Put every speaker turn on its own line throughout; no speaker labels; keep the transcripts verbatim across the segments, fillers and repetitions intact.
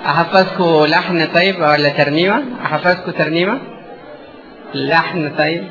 احفظكوا لحن طيب ولا ترنيمة؟ احفظكوا ترنيمة لحن طيب.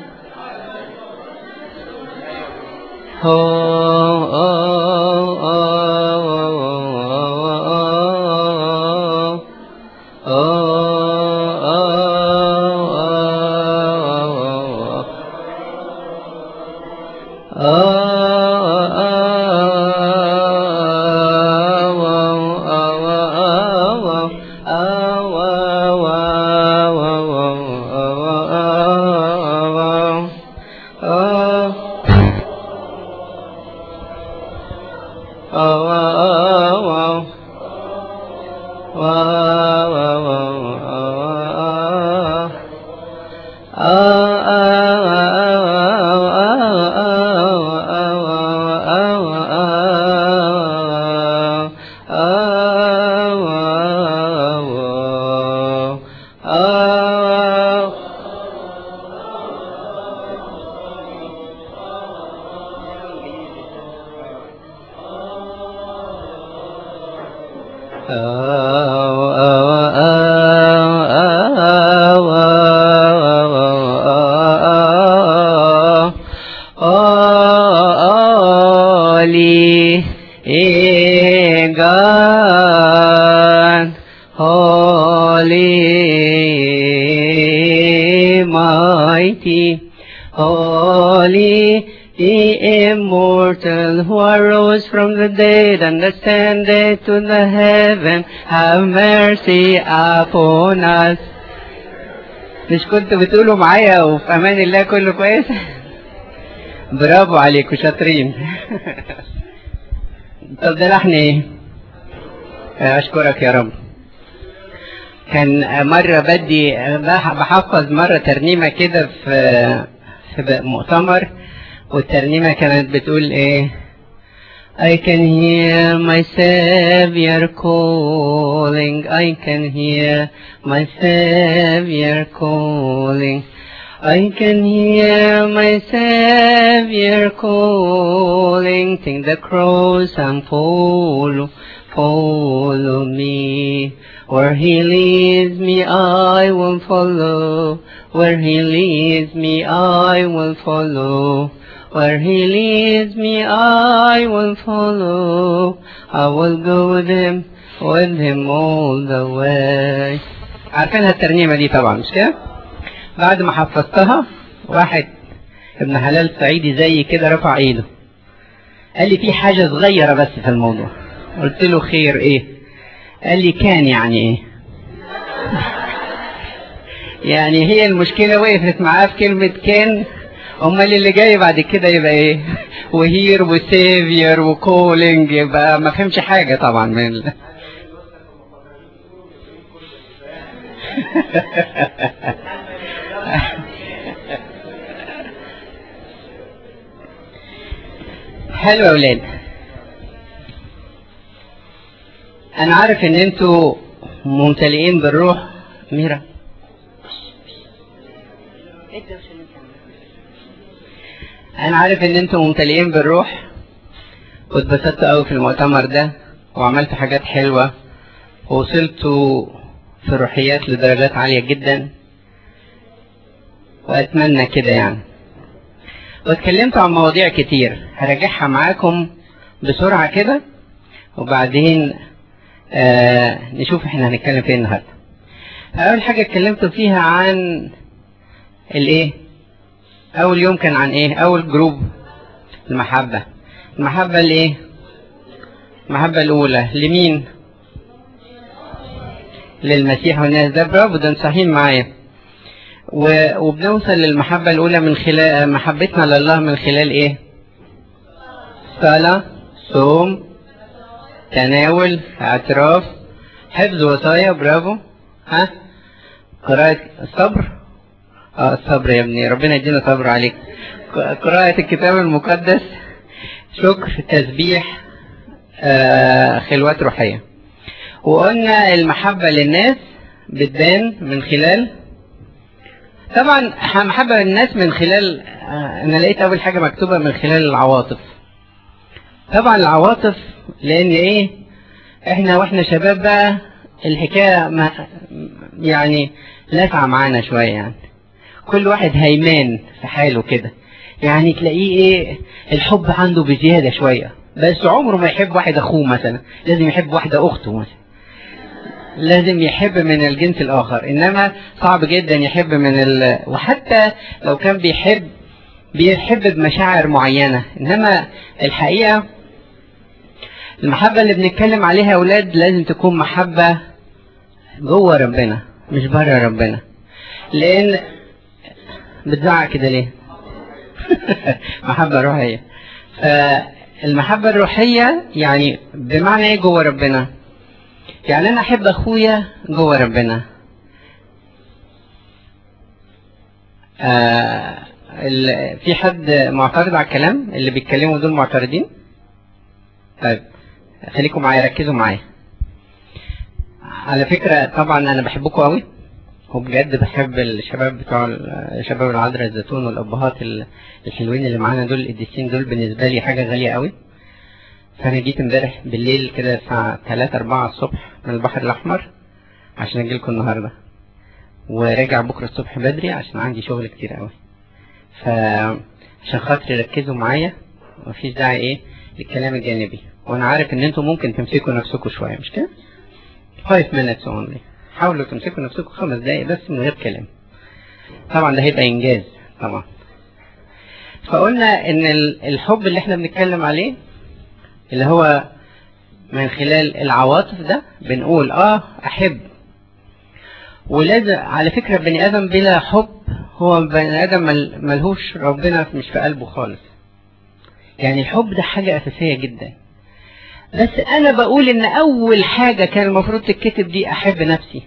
And ascended to the heaven, have mercy upon us. مش كنتوا بتقولوا معايا وفي امان الله كله كويس؟ برافو عليكم شاطرين. طب ده لحن ايه؟ اشكرك يا رب. كان مرة بدي بحفظ مرة ترنيمة كده في في مؤتمر، والترنيمة كانت بتقول ايه؟ I can hear my Savior calling, I can hear my Savior calling, I can hear my Savior calling, take the cross and follow, follow me, where He leads me I will follow, where He leads me I will follow. Where He leads me, I will follow. I will go with Him, with Him all the way. عارفين هالترنيمة دي طبعا مش كده؟ بعد ما حفظتها واحد ابن حلال صعيدي زي كده رفع ايده. قال لي في حاجة صغيرة بس في الموضوع. قلت له خير ايه؟ قال لي كان يعني ايه؟ يعني هي المشكلة وقفت معاه في كلمة كان. امال اللي جاي بعد كده يبقى ايه؟ وهير وسيفير وكولينج، يبقى ما فهمش حاجه طبعا من ال... حلو يا اولاد. انا عارف ان انتوا ممتلئين بالروح. ميرا انا عارف ان انتم ممتلئين بالروح واتبسطتوا قوي في المؤتمر ده وعملتوا حاجات حلوة ووصلتوا في الروحيات لدرجات عالية جدا، واتمنى كده يعني. واتكلمتوا عن مواضيع كتير هراجعها معاكم بسرعة كده، وبعدين آه نشوف احنا هنتكلم فين النهارده. اول حاجة اتكلمتوا فيها عن الايه؟ اول يوم كان عن ايه؟ اول جروب المحبة. المحبة الايه؟ المحبة الاولى لمين؟ للمسيح والناس. ده برافو، ده صحيح معايا. وبنوصل للمحبة الاولى من خلال محبتنا لله، من خلال ايه؟ صلاة، صوم، تناول، اعتراف، حفظ وصايا. برافو. ها؟ قراءة الصبر. اه الصبر يا ابني، ربنا يدينا صبر عليك. قراءة الكتاب المقدس، شكر، تسبيح، آه، خلوات روحية. وقلنا المحبة للناس بتبان من خلال، طبعا محبة للناس من خلال، آه، انا لقيت اول حاجة مكتوبة من خلال العواطف. طبعا العواطف لان ايه؟ احنا واحنا شباب بقى الحكاية ما يعني لاسعة معانا شوية، يعني كل واحد هيمان في حاله كده، يعني تلاقيه ايه الحب عنده بزيادة شوية، بس عمره ما يحب واحد اخوه مثلا، لازم يحب واحدة اخته مثلا، لازم يحب من الجنس الاخر، انما صعب جدا يحب من ال... وحتى لو كان بيحب بيحب بمشاعر معينة. انما الحقيقة المحبة اللي بنتكلم عليها يا اولاد لازم تكون محبة جوه ربنا مش بره ربنا. لان بتزعق كده ليه؟ محبة روحية. فالمحبة الروحية يعني بمعنى ايه جوه ربنا؟ يعني انا احب اخويا جوه ربنا. آه في حد معترض على الكلام؟ اللي بيتكلموا دول معترضين؟ طيب خليكم معايا، ركزوا معايا. على فكرة طبعا انا بحبكم قوي، وبجد بحب الشباب بتوع الشباب العذراء الزيتون والابهات الحلوين اللي معانا دول، القديسين دول بالنسبة لي حاجة غالية قوي. فانا جيت امبارح بالليل كده الساعة تلاتة اربعة الصبح من البحر الاحمر عشان اجي لكم النهارده، وراجع بكره الصبح بدري عشان عندي شغل كتير قوي. فعشان خاطر ركزوا معايا ومفيش داعي ايه للكلام الجانبي، وانا عارف ان انتم ممكن تمسكوا نفسكم شويه، مش كده؟ خمس minutes only. حاولوا تمسكوا نفسكم خمس دقايق بس من غير كلام. طبعا ده هيبقى انجاز طبعا. فقلنا ان الحب اللي احنا بنتكلم عليه اللي هو من خلال العواطف ده بنقول اه احب. ولازم على فكرة بني ادم بلا حب هو بني ادم ملهوش ربنا مش في قلبه خالص. يعني الحب ده حاجة اساسية جدا. بس انا بقول ان اول حاجة كان المفروض تتكتب دي احب نفسي.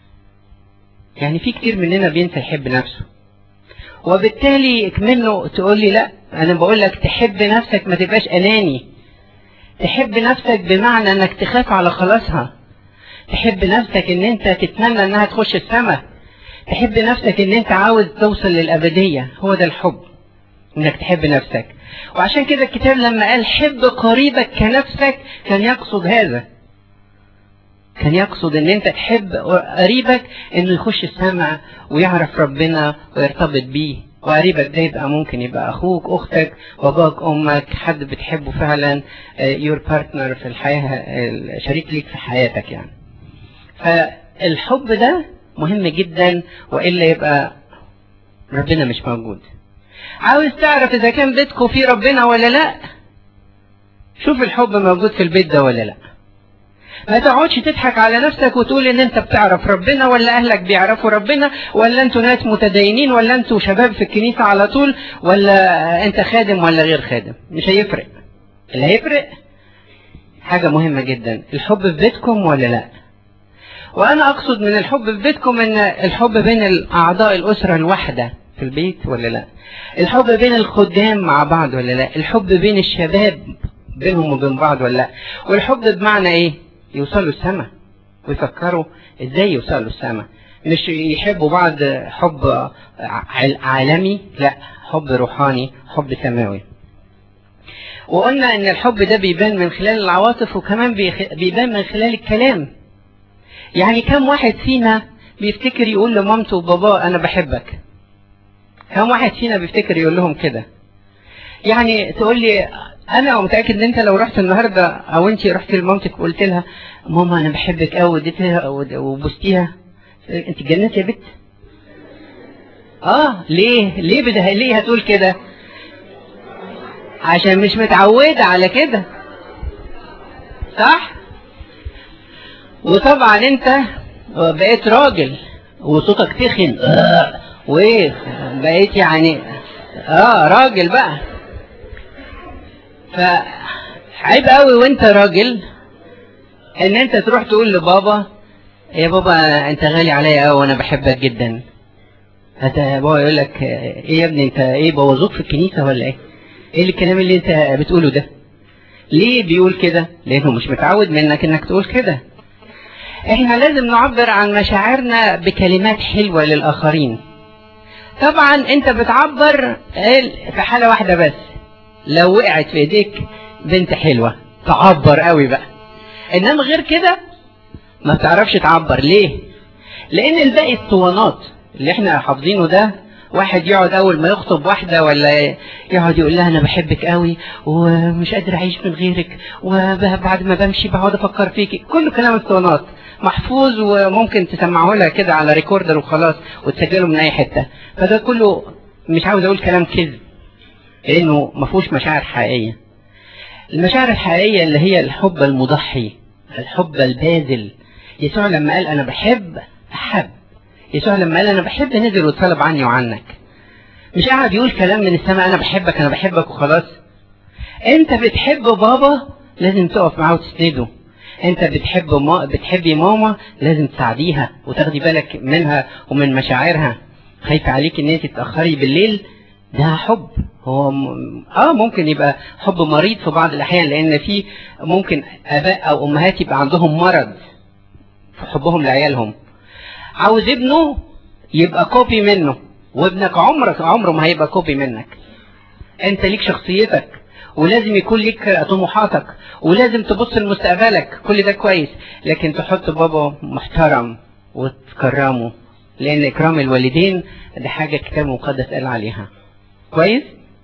يعني في كتير مننا بينسى يحب نفسه، وبالتالي منه تقول لي لا، انا بقول لك تحب نفسك ما تبقاش اناني. تحب نفسك بمعنى انك تخاف على خلاصها. تحب نفسك ان انت تتمنى انها تخش السماء. تحب نفسك ان انت عاوز توصل للابدية. هو ده الحب، انك تحب نفسك. وعشان كده الكتاب لما قال حب قريبك كنفسك كان يقصد هذا. كان يقصد ان انت تحب قريبك انه يخش السماء ويعرف ربنا ويرتبط بيه. وقريبك ده يبقى ممكن يبقى اخوك، اختك، باباك، امك، حد بتحبه فعلا، يور بارتنر في الحياة، شريك ليك في حياتك يعني. فالحب ده مهم جدا، وإلا يبقى ربنا مش موجود. عاوز تعرف اذا كان بيتكم فيه ربنا ولا لا؟ شوف الحب موجود في البيت ده ولا لا. ما تقعدش تضحك على نفسك وتقول ان انت بتعرف ربنا، ولا اهلك بيعرفوا ربنا، ولا انتوا ناس متدينين، ولا انتوا شباب في الكنيسة على طول، ولا انت خادم ولا غير خادم. مش هيفرق. اللي هيفرق حاجة مهمة جدا، الحب في بيتكم ولا لا. وانا اقصد من الحب في بيتكم ان الحب بين الاعضاء الاسرة الواحدة في البيت ولا لا. الحب بين الخدام مع بعض ولا لا. الحب بين الشباب بينهم وبين بعض ولا لا. والحب بمعنى ايه؟ يوصلوا السماء ويفكروا ازاي يوصلوا السماء. مش يحبوا بعض حب عالمي، لا، حب روحاني، حب سماوي. وقلنا ان الحب ده بيبان من خلال العواطف، وكمان بيبان من خلال الكلام. يعني كم واحد فينا بيفتكر يقول لمامته وباباه انا بحبك؟ كم واحد فينا بيفتكر يقول لهم كده؟ يعني تقول لي انا متاكد ان انت لو رحت النهارده او انت رحت لمامتك وقلت لها ماما انا بحبك قوي وديتها وبوستيها، انت اتجننت يا بنت. اه ليه ليه بده ليه هتقول كده؟ عشان مش متعوده على كده، صح؟ وطبعا انت بقيت راجل وصوتك تخن اه وايه بقيت يعني اه راجل بقى. فعيب قوي وانت راجل ان انت تروح تقول لبابا يا بابا انت غالي عليا قوي وانا بحبك جدا. انت بابا يقول لك ايه يا ابني انت ايه بوظوك في الكنيسه ولا ايه؟ ايه الكلام اللي انت بتقوله ده؟ ليه بيقول كده؟ لانه مش متعود منك انك تقول كده. احنا لازم نعبر عن مشاعرنا بكلمات حلوه للاخرين. طبعا انت بتعبر في حاله واحده بس، لو وقعت في ايديك بنت حلوة تعبر قوي بقى. انما غير كده ما بتعرفش تعبر. ليه؟ لان الباقي اسطوانات اللي احنا حافظينه ده. واحد يقعد اول ما يخطب واحده ولا يقعد يقول لها انا بحبك قوي ومش قادر اعيش من غيرك وبعد ما بمشي بقعد افكر فيكي، كله كلام اسطوانات محفوظ وممكن تسمعه لها كده على ريكوردر وخلاص وتسجله من اي حته. فده كله مش عاوز اقول كلام كذب لانه ما فيهوش مشاعر حقيقيه. المشاعر الحقيقيه اللي هي الحب المضحي، الحب الباذل. يسوع لما قال انا بحب احب. يسوع لما قال انا بحب نزل وطلب عني وعنك. مش قاعد يقول كلام من السماء انا بحبك انا بحبك وخلاص. انت بتحب بابا لازم تقف معاه وتسنده. انت بتحب ما بتحبي ماما لازم تساعديها وتاخدي بالك منها ومن مشاعرها. خايفه عليك ان انت تتاخري بالليل، ده حب. هو م... اه ممكن يبقى حب مريض في بعض الاحيان، لان في ممكن اباء او امهات يبقى عندهم مرض في حبهم لعيالهم. عاوز ابنه يبقى كوبي منه، وابنك عمرك عمره ما هيبقى كوبي منك. انت ليك شخصيتك ولازم يكون ليك طموحاتك ولازم تبص لمستقبلك، كل ده كويس، لكن تحط بابا محترم وتكرمه، لان اكرام الوالدين دي حاجه الكتاب المقدس قال عليها. كويس؟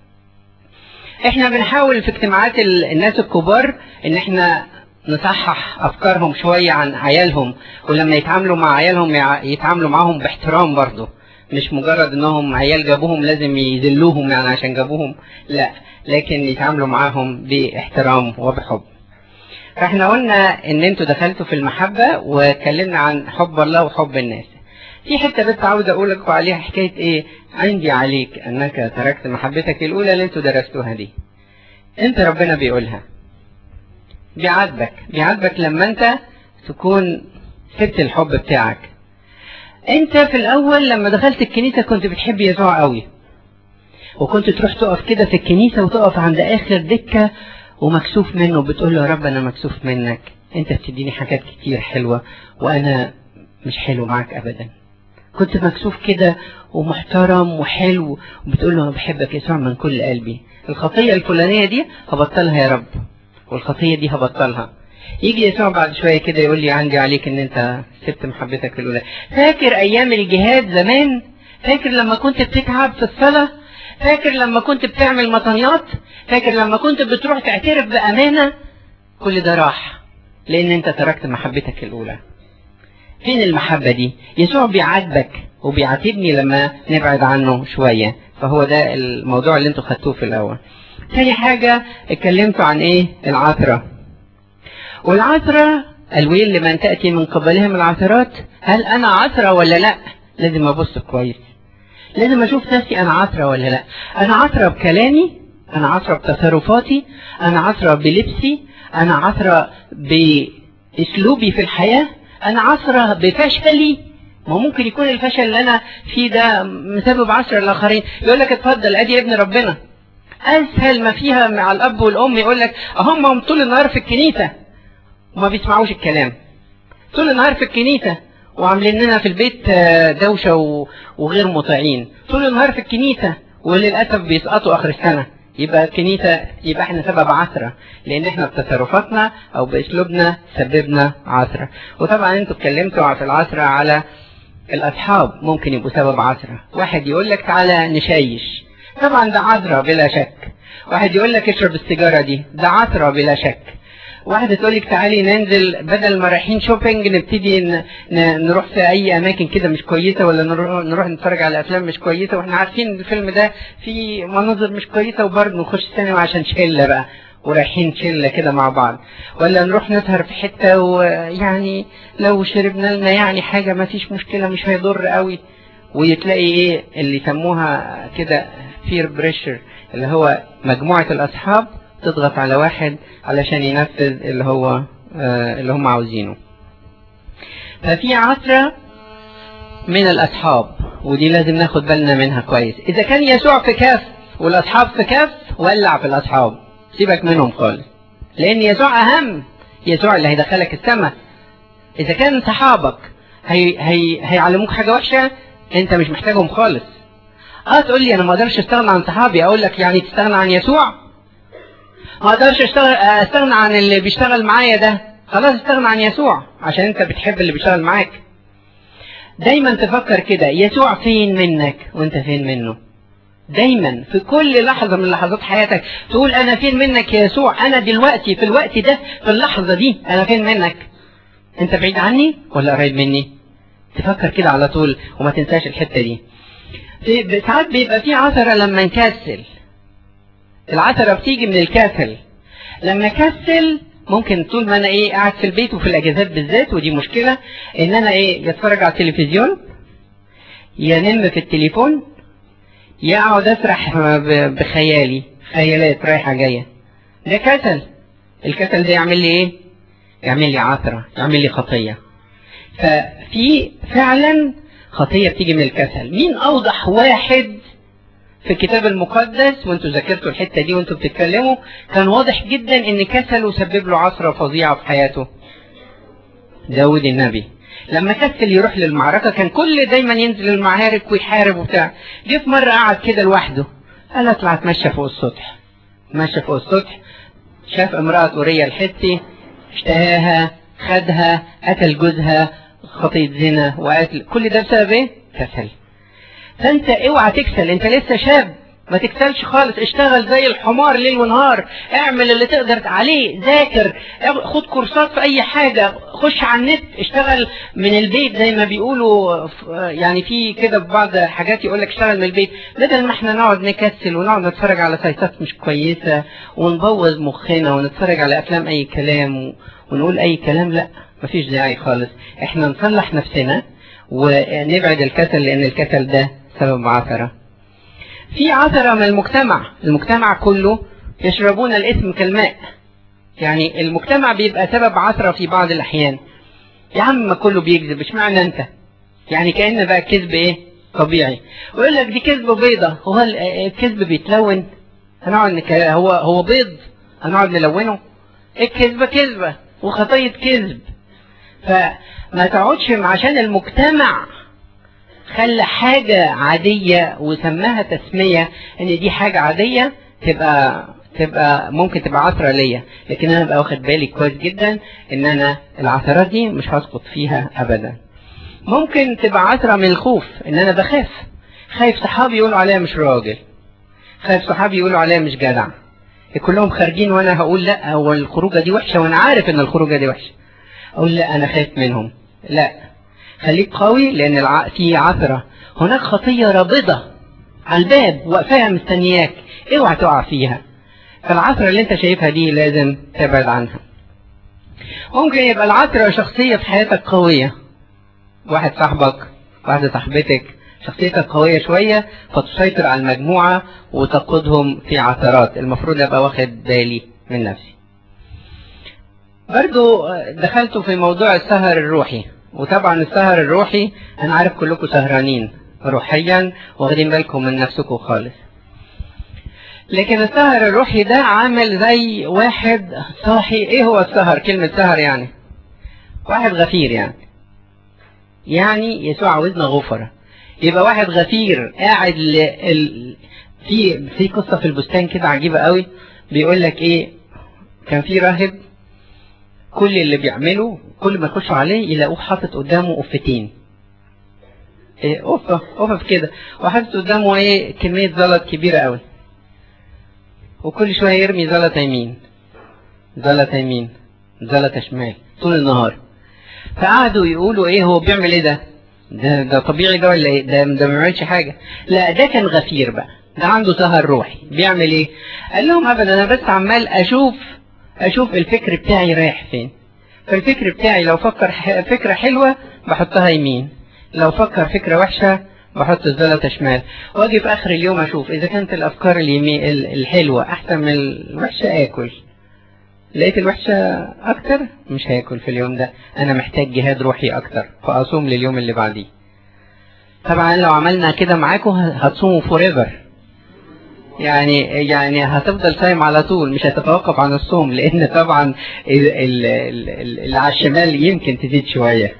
احنا بنحاول في اجتماعات الناس الكبار ان احنا نصحح افكارهم شويه عن عيالهم، ولما يتعاملوا مع عيالهم يتعاملوا معاهم باحترام برضه، مش مجرد انهم عيال جابوهم لازم يذلوهم يعني عشان جابوهم، لا، لكن يتعاملوا معاهم باحترام وبحب. فاحنا قلنا ان انتوا دخلتوا في المحبه واتكلمنا عن حب الله وحب الناس. في حته بس عاوز اقول لكم عليها، حكايه ايه؟ عندي عليك انك تركت محبتك الاولى اللي انتوا درستوها دي. انت ربنا بيقولها، بيعاتبك بيعاتبك لما انت تكون سبت الحب بتاعك. انت في الاول لما دخلت الكنيسه كنت بتحب يسوع قوي، وكنت تروح تقف كده في الكنيسه وتقف عند اخر دكه ومكسوف منه، بتقول له يا رب انا مكسوف منك، انت بتديني حاجات كتير حلوه وانا مش حلو معاك ابدا. كنت مكسوف كده ومحترم وحلو، وبتقول له انا بحبك يسوع من كل قلبي. الخطيه الفلانيه دي هبطلها يا رب، والخطيه دي هبطلها. يجي يسوع بعد شويه كده يقول لي عندي عليك ان انت سبت محبتك الاولى. فاكر ايام الجهاد زمان؟ فاكر لما كنت بتتعب في الصلاه؟ فاكر لما كنت بتعمل مطنيات؟ فاكر لما كنت بتروح تعترف بامانه؟ كل ده راح لان انت تركت محبتك الاولى. فين المحبه دي؟ يسوع بيعاتبك وبيعاتبني لما نبعد عنه شويه. فهو ده الموضوع اللي انتوا خدتوه في الاول. تاني حاجه اتكلمتوا عن ايه؟ العثره. والعثره الويل لمن تاتي من قبلهم العثرات. هل انا عثره ولا لا؟ لازم ابص كويس، لازم اشوف نفسي انا عثره ولا لا. انا عثره بكلامي، انا عثره بتصرفاتي، انا عثره بلبسي، انا عثره باسلوبي في الحياه، انا عثره بفشلي. ما ممكن يكون الفشل اللي انا فيه ده مسبب عثره للاخرين. يقول لك اتفضل ادي ابن ربنا. اسهل ما فيها مع الاب والام يقول لك هم طول النهار في الكنيسه وما بيسمعوش الكلام، طول النهار في الكنيسه وعاملين لنا في البيت دوشه وغير مطيعين، طول النهار في الكنيسه وللاسف بيسقطوا اخر السنه. يبقى الكنيسه يبقى احنا سبب عثره، لان احنا بتصرفاتنا او باسلوبنا سببنا عثره. وطبعا انتوا اتكلمتوا في العثره على الاصحاب، ممكن يبقوا سبب عثره. واحد يقول لك تعالى نشيش، طبعا ده عثره بلا شك. واحد يقول لك اشرب السيجاره دي، ده عثره بلا شك. واحدة تقول لك تعالي ننزل بدل ما رايحين شوبينج نبتدي نروح في اي اماكن كده مش كويسه، ولا نروح نتفرج على افلام مش كويسه واحنا عارفين الفيلم ده فيه مناظر مش كويسه، وبرضه نخش السينما عشان شله بقى ورايحين شله كده مع بعض. ولا نروح نسهر في حته ويعني لو شربنا لنا يعني حاجه ما فيش مشكله مش هيضر قوي، وتلاقي ايه اللي يسموها كده فير بريشر، اللي هو مجموعه الاصحاب تضغط على واحد علشان ينفذ اللي هو آه اللي هم عاوزينه. ففي عثرة من الأصحاب، ودي لازم ناخد بالنا منها كويس. إذا كان يسوع في كاف والأصحاب في كاف، ولع في الأصحاب، سيبك منهم خالص، لأن يسوع أهم، يسوع اللي هيدخلك السماء. إذا كان صحابك هي هي هيعلموك حاجة وحشة، أنت مش محتاجهم خالص. أه تقول لي أنا ما أقدرش أستغنى عن صحابي، أقول لك يعني تستغنى عن يسوع؟ ما اقدرش استغنى عن اللي بيشتغل معايا ده، خلاص استغنى عن يسوع عشان انت بتحب اللي بيشتغل معاك. دايما تفكر كده، يسوع فين منك وانت فين منه. دايما في كل لحظة من لحظات حياتك تقول انا فين منك يا يسوع، انا دلوقتي في الوقت ده في اللحظة دي انا فين منك. انت بعيد عني ولا قريب مني؟ تفكر كده على طول وما تنساش الحتة دي. ساعات بيبقى في عثرة لما نكسل. العثرة بتيجي من الكسل. لما كسل ممكن طول ما انا ايه قاعد في البيت وفي الاجازات بالذات، ودي مشكلة، ان انا ايه يتفرج على التلفزيون، ينم في التليفون، يقعد اسرح بخيالي، خيالات رايحة جاية. ده كسل. الكسل ده يعمل لي ايه؟ يعمل لي عثرة، يعمل لي خطية. ففي فعلا خطية بتيجي من الكسل. مين اوضح واحد في الكتاب المقدس وانتوا ذاكرتوا الحتة دي وانتوا بتتكلموا كان واضح جدا ان كسله سبب له عثرة فظيعة في حياته؟ داود النبي. لما كسل يروح للمعركة كان كل دايما ينزل المعارك ويحارب وبتاع. جه في مرة قعد كده لوحده، قال اطلع اتمشى فوق السطح. مشى فوق السطح، شاف امرأة أورية الحتي، اشتهاها، خدها، قتل جوزها، خطية زنا وقتل. كل ده بسبب ايه؟ كسل. فانت اوعى تكسل، انت لسه شاب، ما تكسلش خالص. اشتغل زي الحمار ليل ونهار، اعمل اللي تقدر عليه، ذاكر، خد كورسات في اي حاجة، خش على النت، اشتغل من البيت زي ما بيقولوا. يعني في كده في بعض حاجات يقول لك اشتغل من البيت، بدل ما احنا نقعد نكسل ونقعد نتفرج على سايتات مش كويسة ونبوظ مخنا ونتفرج على افلام اي كلام ونقول اي كلام. لا، مفيش داعي خالص. احنا نصلح نفسنا ونبعد الكسل، لان الكسل ده سبب عثرة. في عثرة من المجتمع. المجتمع كله يشربون الاسم كالماء. يعني المجتمع بيبقى سبب عثرة في بعض الأحيان. يا عم ما كله بيكذب، اشمعنى انت؟ يعني كأن بقى الكذب ايه؟ طبيعي. ويقول لك دي كذبة بيضة. هو الكذب بيتلون؟ هنقعد نك... هو هو بيض هنقعد نلونه؟ الكذبة كذبة وخطية كذب. فما تقعدش عشان المجتمع خلى حاجة عادية وسماها تسمية ان دي حاجة عادية تبقى تبقى ممكن تبقى عثرة ليا. لكن انا بقى واخد بالي كويس جدا ان انا العثرات دي مش هسقط فيها ابدا. ممكن تبقى عثرة من الخوف، ان انا بخاف. خايف صحابي يقولوا عليا مش راجل، خايف صحابي يقولوا عليا مش جدع، كلهم خارجين وانا هقول لا هو الخروجة دي وحشة وانا عارف ان الخروجة دي وحشة، اقول لا انا خايف منهم. لا، خليك قوي، لان الع... في عثرة، هناك خطية رابضة على الباب وقفاها مستنياك، اوعى تقع فيها. فالعثرة اللي انت شايفها دي لازم تبعد عنها. ممكن يبقى العثرة شخصية في حياتك قوية، واحد صاحبك، واحدة صاحبتك شخصيتك قوية شوية فتسيطر على المجموعة وتقودهم في عثرات. المفروض ابقى واخد بالي من نفسي. برضو دخلتوا في موضوع السهر الروحي، وطبعا السهر الروحي انا عارف كلكم سهرانين روحيا واخدين بالكم من نفسكم خالص. لكن السهر الروحي ده عامل زي واحد صاحي. ايه هو السهر؟ كلمة سهر يعني واحد غفير. يعني يعني يسوع عاوزنا غفرة. يبقى واحد غفير قاعد ل... ال... في في قصة في البستان كده عجيبة قوي. بيقول لك ايه، كان في راهب كل اللي بيعمله كل ما يخشوا عليه يلاقوه حاطط قدامه قفتين، ايه قفة قفة كده، وحاطط قدامه ايه كمية زلط كبيرة قوي، وكل شوية يرمي زلطة يمين زلطة يمين زلطة شمال طول النهار. فقعدوا يقولوا ايه هو بيعمل ايه ده؟ ده ده طبيعي ده ولا ايه؟ ده ده ما بيعملش حاجة. لا، ده كان غفير بقى، ده عنده سهر روحي. بيعمل ايه؟ قال لهم ابدا، انا بس عمال اشوف اشوف الفكر بتاعي رايح فين. فالفكر بتاعي لو فكر فكرة حلوة بحطها يمين، لو فكر فكرة وحشة بحط الزلطة شمال، واجي في اخر اليوم اشوف اذا كانت الافكار اليمين الحلوة احسن من الوحشة اكل، لقيت الوحشة اكتر مش هاكل في اليوم ده، انا محتاج جهاد روحي اكتر فاصوم لليوم اللي بعديه. طبعا لو عملنا كده معاكم هتصوموا فوريفر، يعني يعني هتفضل صايم على طول، مش هتتوقف عن الصوم، لان طبعا اللي على الشمال يمكن تزيد شوية.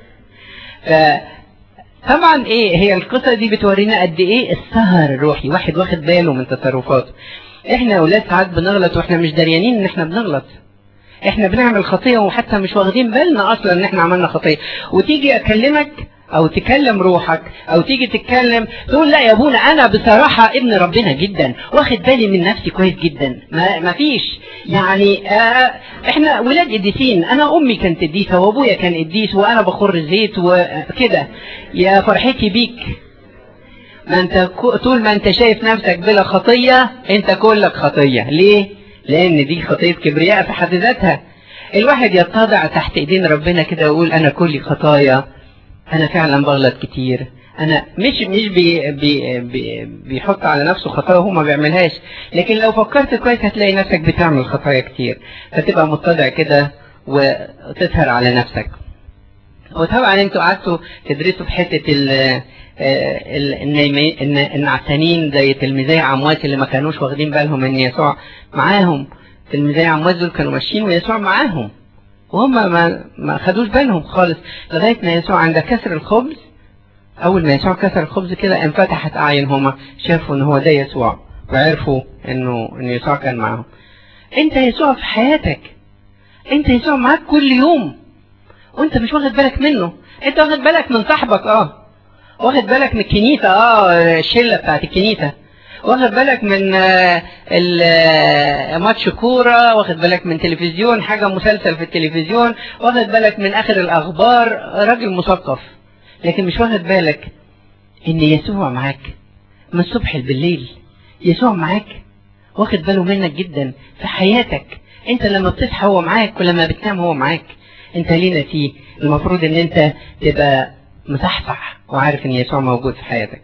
طبعا ايه هي القصة دي بتورينا قد ايه السهر الروحي، واحد واخد باله من تصرفاته. احنا اولاد ساعات بنغلط واحنا مش دريانين ان احنا بنغلط. احنا بنعمل خطية وحتى مش واخدين بالنا اصلا ان احنا عملنا خطية، وتيجي اكلمك او تكلم روحك او تيجي تتكلم تقول لا يا ابونا انا بصراحة ابن ربنا جدا، واخد بالي من نفسي كويس جدا، ما, ما فيش يعني آه احنا ولاد قديسين، انا امي كانت قديسة وابويا كان قديس وانا بخر الزيت وكده، يا فرحتي بيك. ما انت طول ما انت شايف نفسك بلا خطية انت كلك خطية. ليه؟ لان دي خطية كبرياء في حد ذاتها. الواحد يتضع تحت ايدين ربنا كده ويقول انا كلي خطايا، انا فعلا بغلط كتير، انا مش مش بي بي بي بيحط على نفسه خطايا هو ما بيعملهاش، لكن لو فكرت كويس هتلاقي نفسك بتعمل خطايا كتير، فتبقى متضع كده وتسهر على نفسك. وطبعا انتوا قعدتوا تدرسوا في حته ال النعسانين زي تلميذي عمواس اللي ما كانوش واخدين بالهم ان يسوع معاهم. تلميذي عمواس دول كانوا ماشيين ويسوع معاهم وهم ما ما خدوش بالهم خالص، لغايه ما يسوع عند كسر الخبز، اول ما يسوع كسر الخبز كده انفتحت اعينهما، شافوا ان هو ده يسوع وعرفوا انه ان يسوع كان معاهم. انت يسوع في حياتك، انت يسوع معاك كل يوم وانت مش واخد بالك منه. انت واخد بالك من صاحبك، اه واخد بالك من الكنيسة، اه الشلة بتاعت الكنيسة، واخد بالك من ماتش كورة، واخد بالك من تلفزيون حاجة مسلسل في التلفزيون، واخد بالك من اخر الاخبار، راجل مثقف، لكن مش واخد بالك ان يسوع معاك من الصبح بالليل. يسوع معاك واخد باله منك جدا في حياتك، انت لما بتصحى هو معاك ولما بتنام هو معاك. انت لينا فيه المفروض ان انت تبقى مصحصح وعارف ان يسوع موجود في حياتك.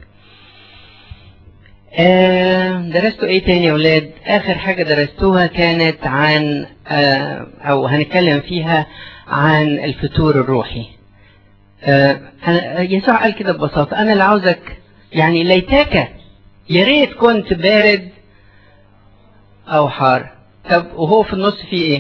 آه درستوا ايه تاني يا ولاد؟ اخر حاجة درستوها كانت عن آه او هنتكلم فيها عن الفتور الروحي. آه يسوع قال كده ببساطة، انا اللي عاوزك يعني ليتك يا ريت كنت بارد او حار. طب وهو في النص فيه ايه؟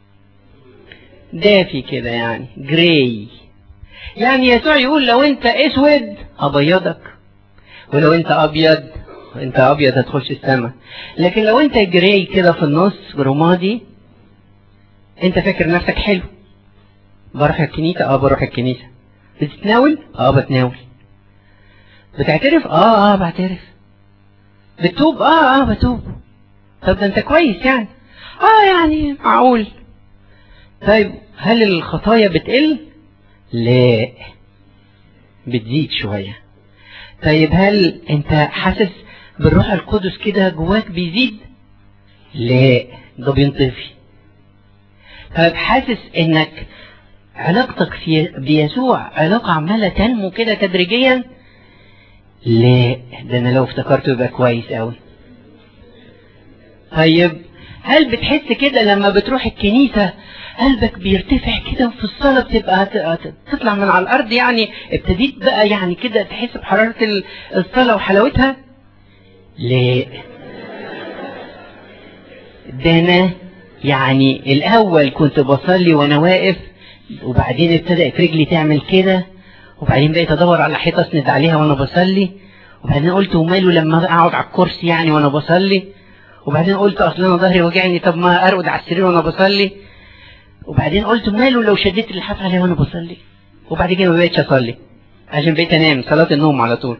دافي كده يعني جراي. يعني يسوع يقول لو انت اسود ابيضك، ولو انت ابيض انت ابيض هتخش السماء، لكن لو انت جراي كده في النص رمادي انت فاكر نفسك حلو. بروح الكنيسة، اه بروح الكنيسة. بتتناول، اه بتناول. بتعترف، اه اه بعترف. بتتوب، اه اه بتوب. طب ده انت كويس يعني، اه يعني معقول. طيب هل الخطايا بتقل؟ لا بتزيد شوية. طيب هل انت حاسس بالروح القدس كده جواك بيزيد؟ لا ده بينطفي. طيب حاسس انك علاقتك في بيسوع علاقة عمالة تنمو كده تدريجيا؟ لا ده انا لو افتكرته يبقى كويس قوي. طيب هل بتحس كده لما بتروح الكنيسة قلبك بيرتفع كده في الصلاة بتبقى تطلع من على الأرض، يعني ابتديت بقى يعني كده تحس بحرارة الصلاة وحلاوتها؟ لا ده أنا يعني الأول كنت بصلي وأنا واقف، وبعدين ابتدأت رجلي تعمل كده، وبعدين بقيت أدور على حيطة أسند عليها وأنا بصلي، وبعدين قلت وماله لما أقعد على الكرسي يعني وأنا بصلي، وبعدين قلت أصل أنا ظهري وجعني طب ما أرقد على السرير وأنا بصلي، وبعدين قلت ماله لو شديت اللحاف عليه وانا بصلي، وبعد كده ما بقيتش اصلي عشان بقيت انام صلاه النوم على طول.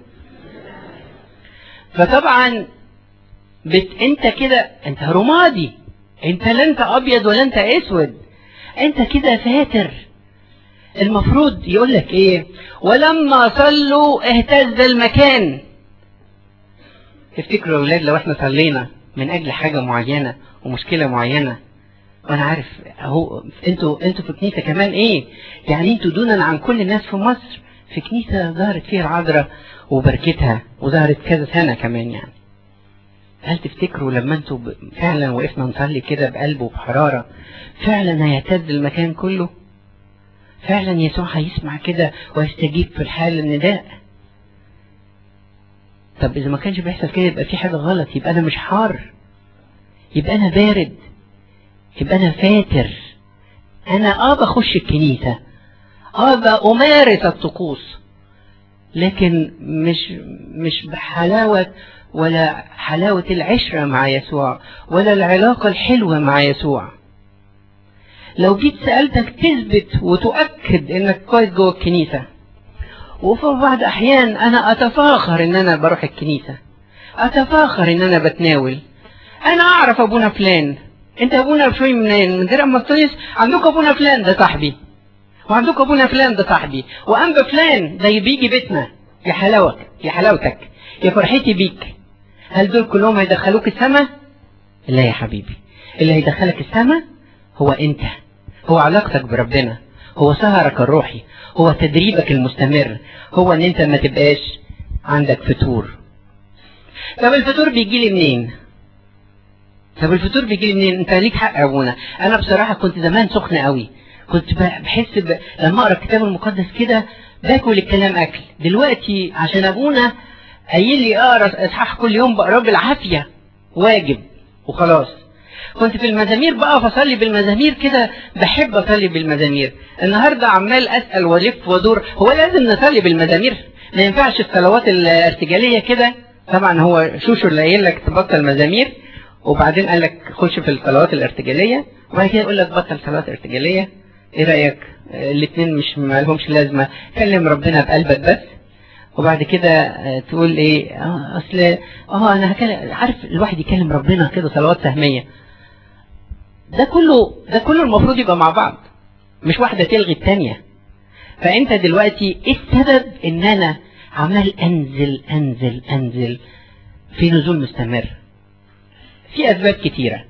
فطبعا بت انت كده انت رمادي، انت لا انت ابيض ولا انت اسود، انت كده فاتر. المفروض يقول لك ايه؟ ولما صلوا اهتز المكان. تفتكروا يا اولاد لو احنا صلينا من اجل حاجه معينه ومشكله معينه، وانا عارف اهو انتوا انتوا في كنيسه كمان ايه يعني، انتوا دونا عن كل الناس في مصر في كنيسه ظهرت فيها العذراء وبركتها وظهرت كذا سنه كمان يعني. هل تفتكروا لما انتوا فعلا وقفنا نصلي كده بقلب وبحراره فعلا هيهتز المكان كله؟ فعلا يسوع هيسمع كده ويستجيب في الحال النداء؟ طب اذا ما كانش بيحصل كده يبقى في حاجه غلط، يبقى انا مش حار، يبقى انا بارد، يبقى انا فاتر. انا اه بخش الكنيسة، اه بأمارس الطقوس، لكن مش مش بحلاوة ولا حلاوة العشرة مع يسوع ولا العلاقة الحلوة مع يسوع. لو جيت سألتك تثبت وتؤكد انك كويس جوه الكنيسة. وفي بعض احيان انا اتفاخر ان انا بروح الكنيسة، اتفاخر ان انا بتناول. انا اعرف ابونا فلان. انت ابونا فلان منين؟ من دير أمبطونيوس. عندكم ابونا فلان ده صاحبي، وعندكم ابونا فلان ده صاحبي، وانبا فلان ده بيجي بيتنا. يا حلاوتك يا حلاوتك يا فرحتي بيك. هل دول كلهم هيدخلوك السماء؟ لا يا حبيبي، اللي هيدخلك السماء هو انت، هو علاقتك بربنا، هو سهرك الروحي، هو تدريبك المستمر، هو ان انت ما تبقاش عندك فتور. طب الفتور بيجي لي منين؟ طب الفتور بيجي لي منين؟ انت ليك حق يا ابونا. انا بصراحه كنت زمان سخن قوي، كنت بحس ب... لما اقرا الكتاب المقدس كده باكل الكلام اكل. دلوقتي عشان ابونا قايل لي اقرا اصحاح كل يوم بقراه بالعافيه، واجب وخلاص. كنت في المزامير بقى فصلي بالمزامير كده، بحب اصلي بالمزامير. النهارده عمال اسال والف وادور، هو لازم نصلي بالمزامير؟ ما ينفعش الصلوات الارتجاليه كده؟ طبعا هو شوشو اللي قايل لك تبطل مزامير، وبعدين قال لك خش في الصلوات الارتجاليه، وبعد كده يقول لك بطل صلوات ارتجاليه. ايه رايك؟ الاثنين مش ما لهمش لازمه. كلم ربنا بقلبك بس، وبعد كده تقول ايه؟ اه اصل اه انا هكلم. عارف الواحد يكلم ربنا كده صلوات سهميه. ده كله ده كله المفروض يبقى مع بعض، مش واحده تلغي الثانيه. فانت دلوقتي ايه السبب ان انا عمال انزل انزل انزل في نزول مستمر؟ في اسباب كتيره.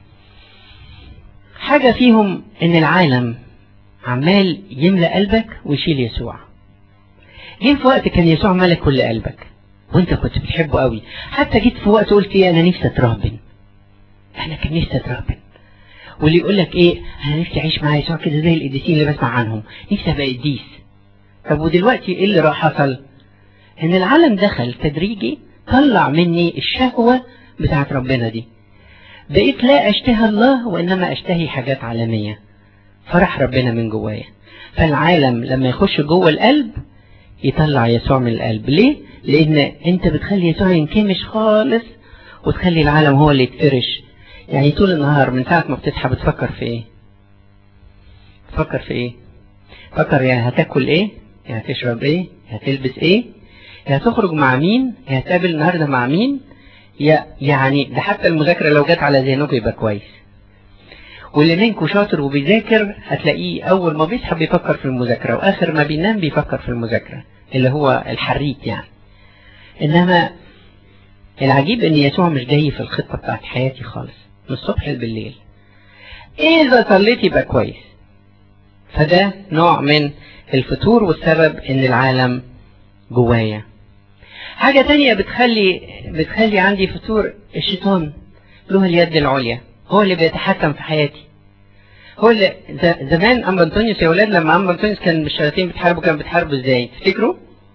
حاجه فيهم ان العالم عمال يملأ قلبك ويشيل يسوع. جه في وقت كان يسوع ملأ كل قلبك وانت كنت بتحبه قوي، حتى جيت في وقت قلت ايه؟ انا نفسي اترهبن. انا كان نفسي اترهبن. واللي يقول لك ايه؟ انا نفسي اعيش مع يسوع كده زي القديسين اللي بسمع عنهم، نفسي ابقى قديس. طب ودلوقتي ايه اللي راح حصل؟ ان العالم دخل تدريجي، طلع مني الشهوه بتاعت ربنا دي. بقيت لا اشتهي الله وانما اشتهي حاجات عالميه. فرح ربنا من جوايا. فالعالم لما يخش جوه القلب يطلع يسوع من القلب. ليه؟ لان انت بتخلي يسوع ينكمش خالص، وتخلي العالم هو اللي يتفرش. يعني طول النهار من ساعة ما بتصحى بتفكر في ايه؟ بتفكر في ايه؟ فكر يا هتاكل ايه؟ يا هتشرب ايه؟ يا هتلبس ايه؟ يا هتخرج مع مين؟ يا هتقابل النهارده مع مين؟ يا يعني ده حتى المذاكرة لو جت على ذهنكم يبقى كويس. واللي منكم شاطر وبيذاكر هتلاقيه اول ما بيصحى بيفكر في المذاكرة، واخر ما بينام بيفكر في المذاكرة، اللي هو الحريت يعني. انما العجيب ان يسوع مش جاي في الخطة بتاعت حياتي خالص، من الصبح بالليل. اذا صليت يبقى كويس. فده نوع من الفتور، والسبب ان العالم جوايا. حاجة تانية بتخلي بتخلي عندي فتور، الشيطان له اليد العليا، هو اللي بيتحكم في حياتي. هو اللي زمان أنبا أنطونيوس يا ولاد، لما أنبا أنطونيوس كان الشياطين بتحاربه، كان بتحاربه ازاي؟ تفتكروا؟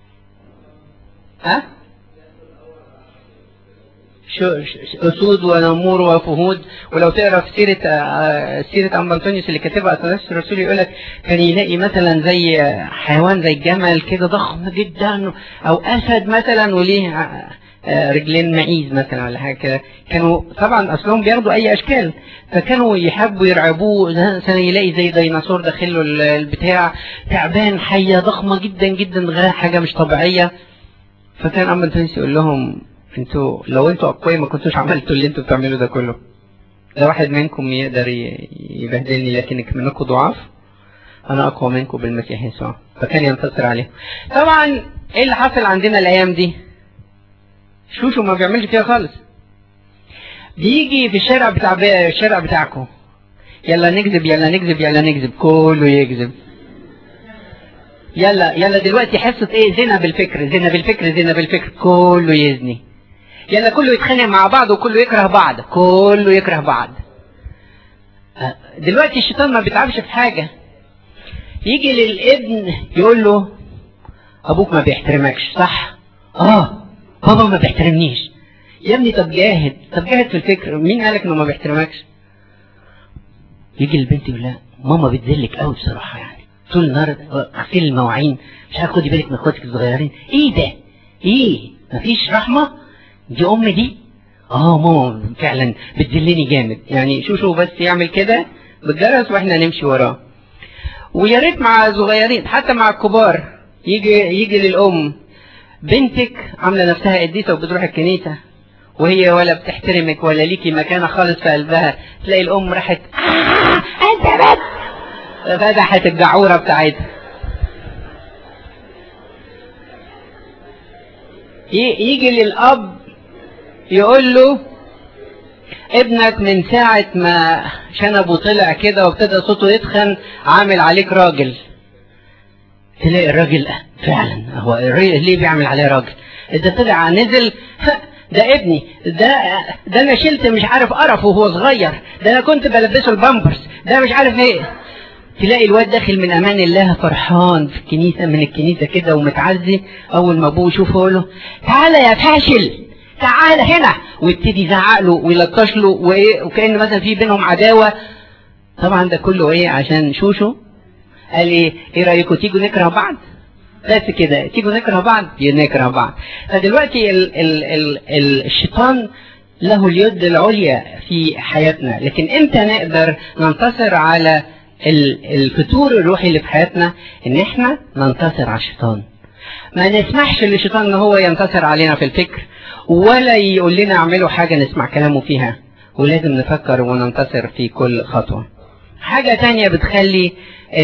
ها؟ أسود ونمور وفهود. ولو تقرا في سيرة سيرة أنبا أنطونيوس اللي كاتبها أثناسيوس الرسول، يقول لك كان يلاقي مثلا زي حيوان زي الجمل كده ضخم جدا، أو أسد مثلا وليه رجلين معيز مثلا ولا حاجة كده. كانوا طبعا أصلهم بياخدوا أي أشكال، فكانوا يحبوا يرعبوه. مثلا يلاقي زي ديناصور داخل له البتاع، تعبان، حية ضخمة جدا جدا، حاجة مش طبيعية. فكان أنبا أنطونيوس يقول لهم انتوا لو انتوا اقوياء ما كنتوش عملتوا اللي انتوا بتعملوا ده كله. ده واحد منكم يقدر يبهدلني، لكنك منكم ضعاف، انا اقوى منكم بالمسيح يسوع. فكان ينتصر عليهم. طبعا ايه اللي حصل عندنا الايام دي؟ شوشو ما بيعملش كده خالص. بيجي في الشارع بتاع الشارع بتاعكم، يلا نكذب يلا نكذب يلا نكذب، كله يكذب. يلا يلا دلوقتي حصة ايه؟ زنا بالفكر زنا بالفكر زنا بالفكر، كله يزني. يلا كله يتخانق مع بعض، وكله يكره بعض، كله يكره بعض. دلوقتي الشيطان ما بيتعبش في حاجة. يجي للابن يقول له ابوك ما بيحترمكش، صح؟ اه بابا ما بيحترمنيش. يا ابني طب جاهد، طب جاهد في الفكر، مين قالك انه ما بيحترمكش؟ يجي البنت يقول لها ماما بتذلك قوي بصراحة، يعني طول النهار غسيل المواعين، مش عارف خدي بالك من اخواتك الصغيرين. ايه ده؟ ايه؟ مفيش رحمة؟ دي ام دي؟ اه ماما فعلا بتذلني جامد. يعني شو شو بس يعمل كده بالجرس واحنا نمشي وراه. ويا ريت مع صغيرين حتى مع الكبار، يجي يجي للام بنتك عامله نفسها قديسه وبتروح الكنيسه وهي ولا بتحترمك ولا ليكي مكانه خالص في قلبها، تلاقي الام راحت آه انت بس فتحت الجعوره بتاعتها. يجي للاب يقول له ابنك من ساعة ما شنبه طلع كده وابتدى صوته يتخن عامل عليك راجل. تلاقي الراجل فعلا هو ليه بيعمل عليه راجل؟ اذا طلع نزل ده ابني، ده ده انا شلت مش عارف قرفه وهو صغير، ده انا كنت بلبسه البامبرز، ده مش عارف ايه. تلاقي الواد داخل من امان الله فرحان في الكنيسه من الكنيسه كده ومتعزي، اول ما ابوه يشوفه يقول له تعالى يا فاشل تعالى هنا، ويبتدي يزعق له ويلطش له وايه، وكأن مثلا في بينهم عداوه. طبعا ده كله ايه؟ عشان شوشو قال ايه ايه رايكم تيجوا نكره بعض؟ بس كده، تيجوا نكره بعض نكره بعض. فدلوقتي ال ال ال ال الشيطان له اليد العليا في حياتنا، لكن امتى نقدر ننتصر على الفتور الروحي اللي في حياتنا؟ ان احنا ننتصر على الشيطان. ما نسمحش للشيطان ان هو ينتصر علينا في الفكر، ولا يقول لنا اعملوا حاجة نسمع كلامه فيها، ولازم نفكر وننتصر في كل خطوة. حاجة تانية بتخلي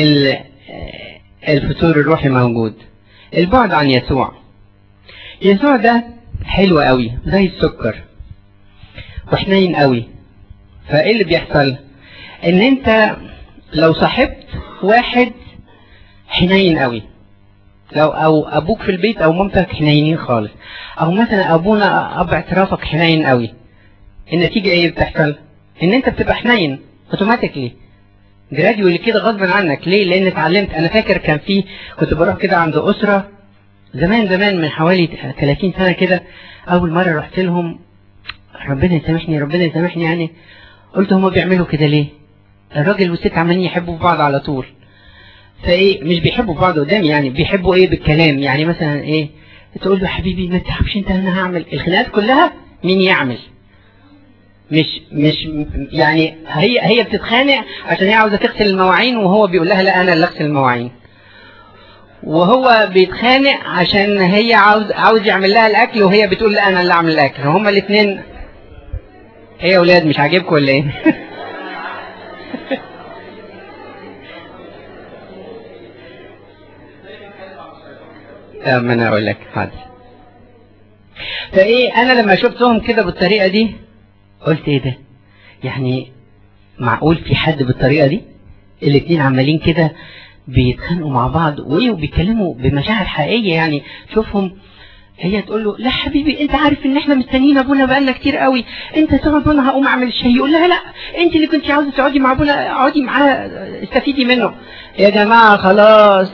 الفتور الروحي موجود، البعد عن يسوع. يسوع ده حلو قوي زي السكر وحنين قوي. فايه اللي بيحصل؟ ان انت لو صاحبت واحد حنين قوي، لو او ابوك في البيت او مامتك حنينين خالص، او مثلا ابونا اب اعترافك حنين قوي، النتيجه ايه بتحصل؟ ان انت بتبقى حنين اوتوماتيكلي جراديولي كده غصب عنك. ليه؟ لان اتعلمت. انا فاكر كان في كنت بروح كده عند اسره زمان زمان من حوالي ثلاثين سنه كده، اول مره رحت لهم ربنا يسامحني ربنا يسامحني يعني، قلت هما بيعملوا كده ليه؟ الراجل والست عمالين يحبوا في بعض على طول. فايه مش بيحبوا في بعض قدامي يعني، بيحبوا ايه بالكلام يعني. مثلا ايه تقول له حبيبي ما تتعبش انت انا هعمل. الخناقات كلها مين يعمل؟ مش مش يعني هي هي بتتخانق عشان هي عاوزه تغسل المواعين وهو بيقول لها لا انا اللي اغسل المواعين، وهو بيتخانق عشان هي عاوز عاوز يعمل لها الاكل وهي بتقول لا انا اللي اعمل الاكل. هما الاثنين ايه يا اولاد مش عاجبكم ولا ايه؟ ما انا اقول لك حاضر. فايه انا لما شفتهم كده بالطريقه دي قلت ايه ده؟ يعني معقول في حد بالطريقه دي؟ الاثنين عمالين كده بيتخانقوا مع بعض وايه وبيتكلموا بمشاعر حقيقيه يعني. شوفهم هي تقول له لا حبيبي انت عارف ان احنا مستنيين ابونا بقالنا كتير قوي، انت تقعد وانا هقوم اعمل الشاي. يقول لها لا انت اللي كنت عاوزه تقعدي مع ابونا، اقعدي معاه استفيدي منه. يا جماعه خلاص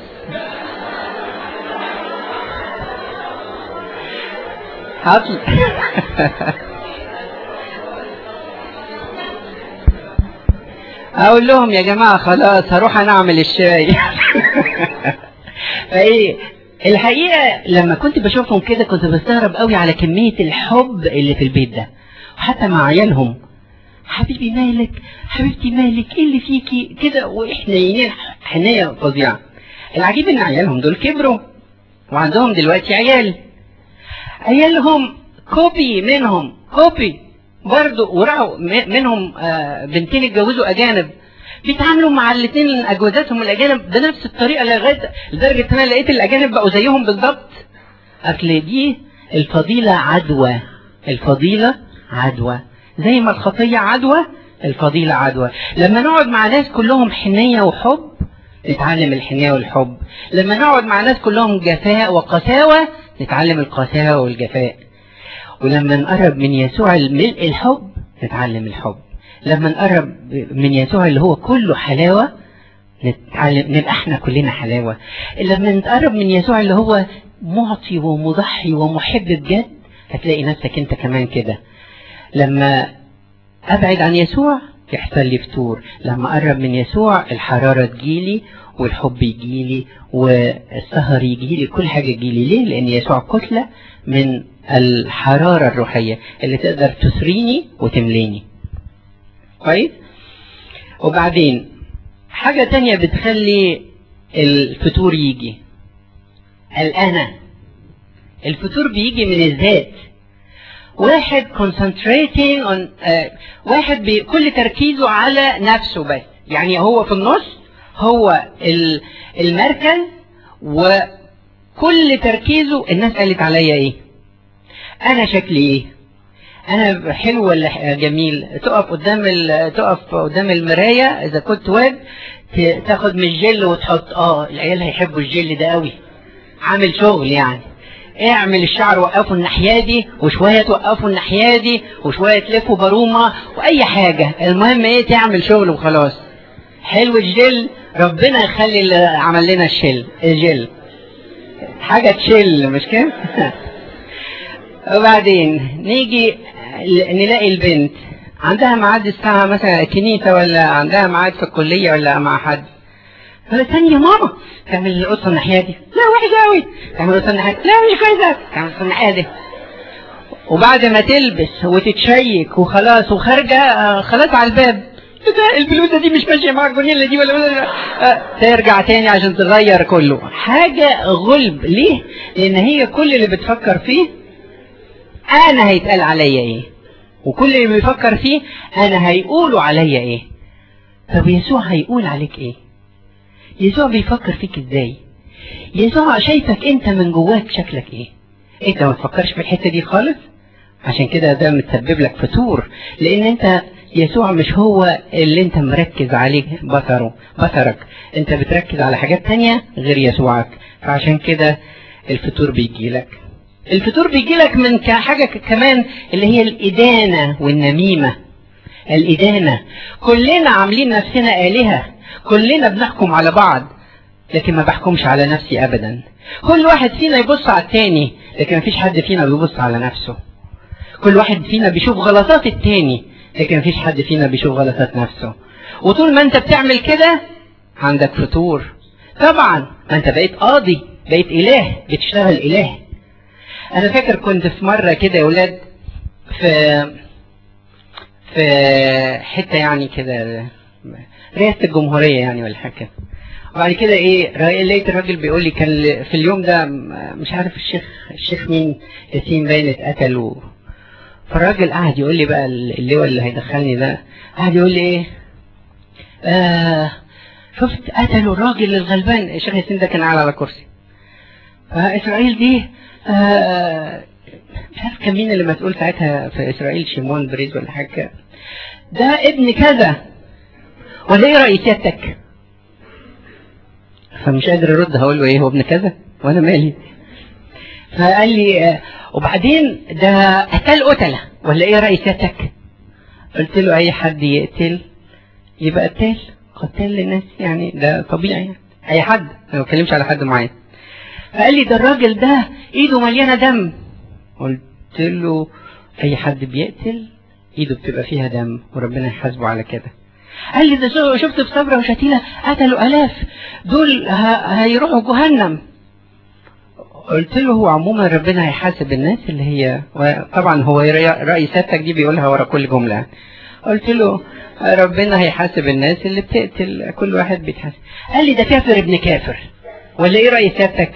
هطلع. اقول لهم يا جماعه خلاص هروح انا اعمل الشاي. فايه الحقيقه لما كنت بشوفهم كده كنت بستغرب قوي على كميه الحب اللي في البيت ده، وحتى مع عيالهم. حبيبي مالك حبيبتي مالك ايه اللي فيكي كده، وحنينين حنيه فظيعه. العجيب ان عيالهم دول كبروا وعندهم دلوقتي عيال، عيالهم كوبي منهم كوبي برضه، وراحوا منهم بنتين اتجوزوا اجانب، بيتعاملوا مع الاثنين اجوازاتهم الاجانب بنفس الطريقه لغايه لدرجه ان انا لقيت الاجانب بقوا زيهم بالظبط. اصل دي الفضيله عدوى، الفضيله عدوى زي ما الخطيه عدوى الفضيله عدوى. لما نقعد مع ناس كلهم حنيه وحب نتعلم الحنيه والحب، لما نقعد مع ناس كلهم جفاء وقساوه نتعلم القساوه والجفاء، ولما نقرب من يسوع الملء الحب نتعلم الحب، لما نقرب من يسوع اللي هو كله حلاوة نتعلم نبقى احنا كلنا حلاوة، لما نتقرب من يسوع اللي هو معطي ومضحي ومحب بجد هتلاقي نفسك انت كمان كده. لما ابعد عن يسوع يحصل لي فتور، لما اقرب من يسوع الحرارة تجيلي والحب يجيلي والسهر يجيلي، كل حاجة يجيلي. ليه؟ لان يسوع كتلة من الحرارة الروحية اللي تقدر تثريني وتمليني. كويس؟ وبعدين حاجة تانية بتخلي الفتور يجي، الأنا. الفتور بيجي من الذات. واحد concentrating on uh, واحد بكل تركيزه على نفسه بس، يعني هو في النص، هو المركز، وكل تركيزه الناس قالت عليا ايه، انا شكلي ايه، انا حلو ولا جميل. تقف قدام تقف قدام المرايه اذا كنت واد، تاخد من الجل وتحط، اه العيال هيحبوا الجل ده قوي، عامل شغل يعني. اعمل الشعر وقفوا الناحيه دي، وشويه توقفوا الناحيه دي، وشويه تلفوا بارومه، واي حاجه، المهم ايه، تعمل شغل وخلاص. حلو الجل، ربنا يخلي اللي عمل لنا الشل الجل حاجه تشل، مش كده؟ وبعدين نيجي نلاقي البنت عندها ميعاد الساعه مثلا كنيسه، ولا عندها ميعاد في الكليه، ولا مع حد، ثانية يا ماما تعمل القصة الناحية دي، لا وحشة أوي، تعمل القصة الناحية دي، لا مش كويسة، تعمل القصة الناحية دي. وبعد ما تلبس وتتشيك وخلاص وخارجة، آه خلاص على الباب، ده البلوزة دي مش ماشية مع الجونيلا دي، ولا آه ترجع تاني عشان تغير كله. حاجة غلب. ليه؟ لأن هي كل اللي بتفكر فيه أنا هيتقال عليا إيه، وكل اللي بيفكر فيه أنا هيقولوا عليا إيه. طب يسوع هيقول عليك إيه؟ يسوع بيفكر فيك ازاي؟ يسوع شايفك انت من جواك شكلك ايه؟ انت ما تفكرش في الحته دي خالص، عشان كده ده متسبب لك فتور، لان انت يسوع مش هو اللي انت مركز عليه بصره بصرك، انت بتركز على حاجات تانية غير يسوعك، فعشان كده الفتور بيجي لك. الفتور بيجي لك من حاجه كمان اللي هي الادانه والنميمه. الادانه، كلنا عاملين نفسنا آلهة، كلنا بنحكم على بعض، لكن ما بحكمش على نفسي ابدا. كل واحد فينا يبص على التاني، لكن ما فيش حد فينا بيبص على نفسه. كل واحد فينا بيشوف غلطات التاني، لكن ما فيش حد فينا بيشوف غلطات نفسه. وطول ما انت بتعمل كده عندك فتور. طبعا ما انت بقيت قاضي، بقيت اله، بتشتغل اله. انا فاكر كنت في مرة كده يا ولاد في في حتة يعني كده رئاسة الجمهورية يعني ولا حاجة، وبعد كده ايه لقيت الراجل بيقول لي كان في اليوم ده مش عارف الشيخ الشيخ مين ياسين باين اتقتل و... فالراجل قاعد يقول لي بقى اللواء اللي هيدخلني ده قاعد يقول لي ايه، آه شفت قتلوا الراجل الغلبان. الشيخ ياسين ده كان قاعد على كرسي. فاسرائيل دي آه مش عارف كان مين اللي مسؤول ساعتها في اسرائيل، شيمون بريز ولا حاجه، ده ابن كذا، ولا ايه رأي سيادتك؟ فمش قادر ارد، هقول له ايه، هو ابن كذا وانا مالي. فقال لي آه وبعدين ده قتل قتله، ولا ايه رأي سيادتك؟ قلت له اي حد يقتل يبقى قتال، قتال للناس يعني، ده طبيعي يعني، اي حد، انا ما بتكلمش على حد معين. فقال لي ده الراجل ده ايده مليانه دم. قلت له اي حد بيقتل ايده بتبقى فيها دم، وربنا يحاسبه على كده. قال لي ده شفت في صبرا وشتيلة قتلوا آلاف، دول هيروحوا جهنم. قلت له هو عموما ربنا هيحاسب الناس اللي هي، طبعا هو رأي سيادتك دي بيقولها ورا كل جملة. قلت له ربنا هيحاسب الناس اللي بتقتل، كل واحد بيتحاسب. قال لي ده كافر ابن كافر، ولا ايه رأي سيادتك؟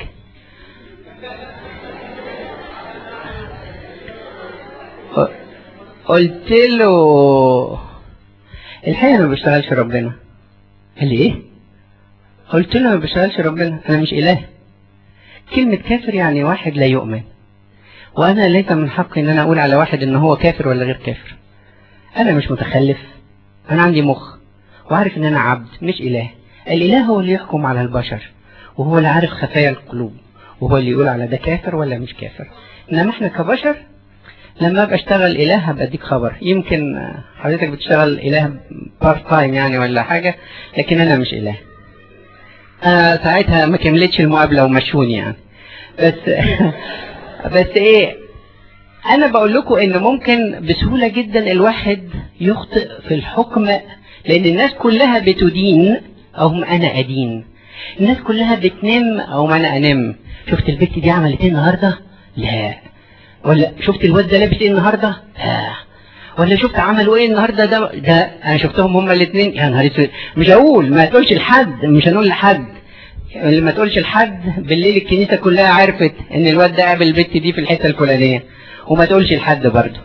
قلت له الحقيقة ما بشتغلش ربنا. قال لي ايه؟ قلت له ما بشتغلش ربنا، انا مش اله. كلمة كافر يعني واحد لا يؤمن، وانا ليس من حقي ان انا اقول على واحد ان هو كافر ولا غير كافر. انا مش متخلف، انا عندي مخ وعارف ان انا عبد مش اله. الاله هو اللي يحكم على البشر، وهو اللي عارف خفايا القلوب، وهو اللي يقول على ده كافر ولا مش كافر. انما احنا كبشر لما ابقى اشتغل اله هبقى اديك خبر، يمكن حضرتك بتشتغل اله بارت تايم يعني ولا حاجه، لكن انا مش اله. آه ساعتها ما كملتش المقابله ومشوني يعني. بس بس ايه، انا بقول لكم ان ممكن بسهوله جدا الواحد يخطئ في الحكم، لان الناس كلها بتدين او هم انا ادين، الناس كلها بتنم او ما انا انم. شفت البت دي عملت ايه النهارده؟ لا. ولا شفت الواد ده لابس ايه النهارده؟ لا. ولا شفت عملوا ايه النهارده ده ده انا شفتهم هما الاثنين يا نهار اسود. مش هقول، ما تقولش لحد، مش هنقول لحد، اللي ما تقولش لحد بالليل الكنيسه كلها عرفت ان الواد ده قابل البت دي في الحته الفلانيه، وما تقولش لحد برضه.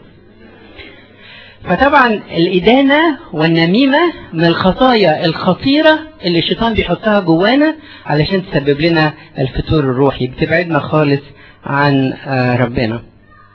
فطبعا الإدانة والنميمة من الخطايا الخطيرة اللي الشيطان بيحطها جوانا علشان تسبب لنا الفتور الروحي، بتبعدنا خالص عن ربنا.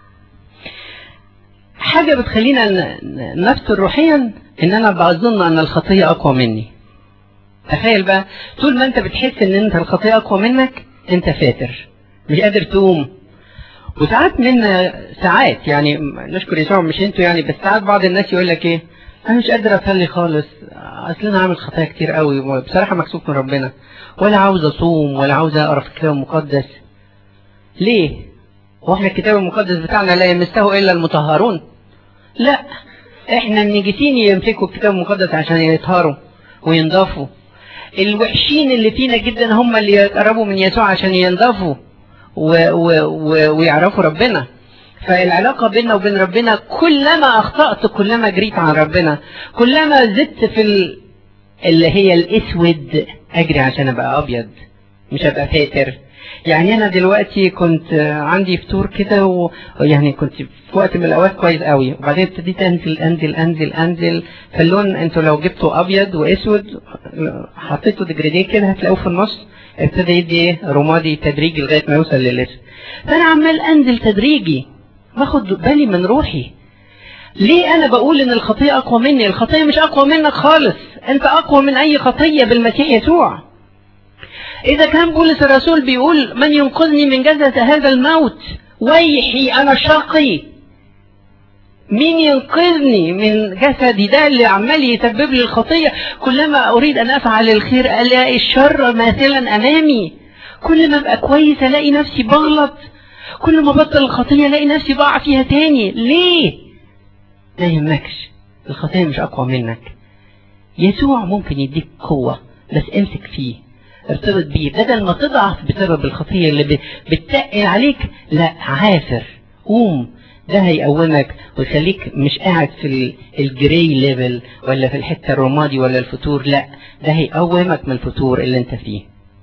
حاجة بتخلينا نفتر روحيا ان انا بظن ان الخطية اقوى مني. تخيل بقى، طول ما انت بتحس ان انت الخطية اقوى منك انت فاتر مش قادر تقوم. وساعات منا ساعات يعني نشكر يسوع مش انتوا يعني، بس ساعات بعض الناس يقول لك ايه، انا مش قادر اصلي خالص، اصل انا عامل خطايا كتير قوي بصراحه مكسوف من ربنا، ولا عاوز اصوم ولا عاوز اقرا في الكتاب المقدس. ليه؟ هو احنا الكتاب المقدس بتاعنا لا يمسه الا المطهرون؟ لا، احنا النجسين يمسكوا الكتاب المقدس عشان يطهروا وينضفوا. الوحشين اللي فينا جدا هم اللي يقربوا من يسوع عشان ينضفوا و و و ويعرفوا ربنا. فالعلاقة بيننا وبين ربنا، كلما أخطأت كلما جريت عن ربنا، كلما زدت في ال... اللي هي الأسود أجري عشان أبقى أبيض مش أبقى فاتر. يعني أنا دلوقتي كنت عندي فطور كده، ويعني كنت في وقت من الأوقات كويس قوي، وبعدين ابتديت أنزل أنزل أنزل أنزل فاللون أنتوا لو جبتوا أبيض وأسود حطيته ديجريديه كده هتلاقوه في النص ابتدى يدي رمادي تدريجي لغاية ما يوصل للأسود. فأنا عمال أنزل تدريجي باخد بالي من روحي. ليه أنا بقول إن الخطية أقوى مني؟ الخطية مش أقوى منك خالص، أنت أقوى من أي خطية بالمسيح يسوع. إذا كان بولس الرسول بيقول من ينقذني من جسد هذا الموت، ويحي أنا شقي، مين ينقذني من جسدي ده اللي عمال يسبب لي الخطية؟ كلما أريد أن أفعل الخير ألاقي الشر ماثلا أمامي، كل ما أبقى كويس ألاقي نفسي بغلط، كل ما بطل الخطية ألاقي نفسي بقع فيها تاني. ليه؟ ما يهمكش، الخطية مش أقوى منك. يسوع ممكن يديك قوة بس امسك فيه، ارتبط بيه، بدل ما تضعف بسبب الخطية اللي بتتقل عليك، لا عافر قوم، ده هيقومك ويخليك مش قاعد في الجري ليفل ولا في الحتة الرمادي ولا الفتور، لا ده هيقومك من الفتور اللي انت فيه.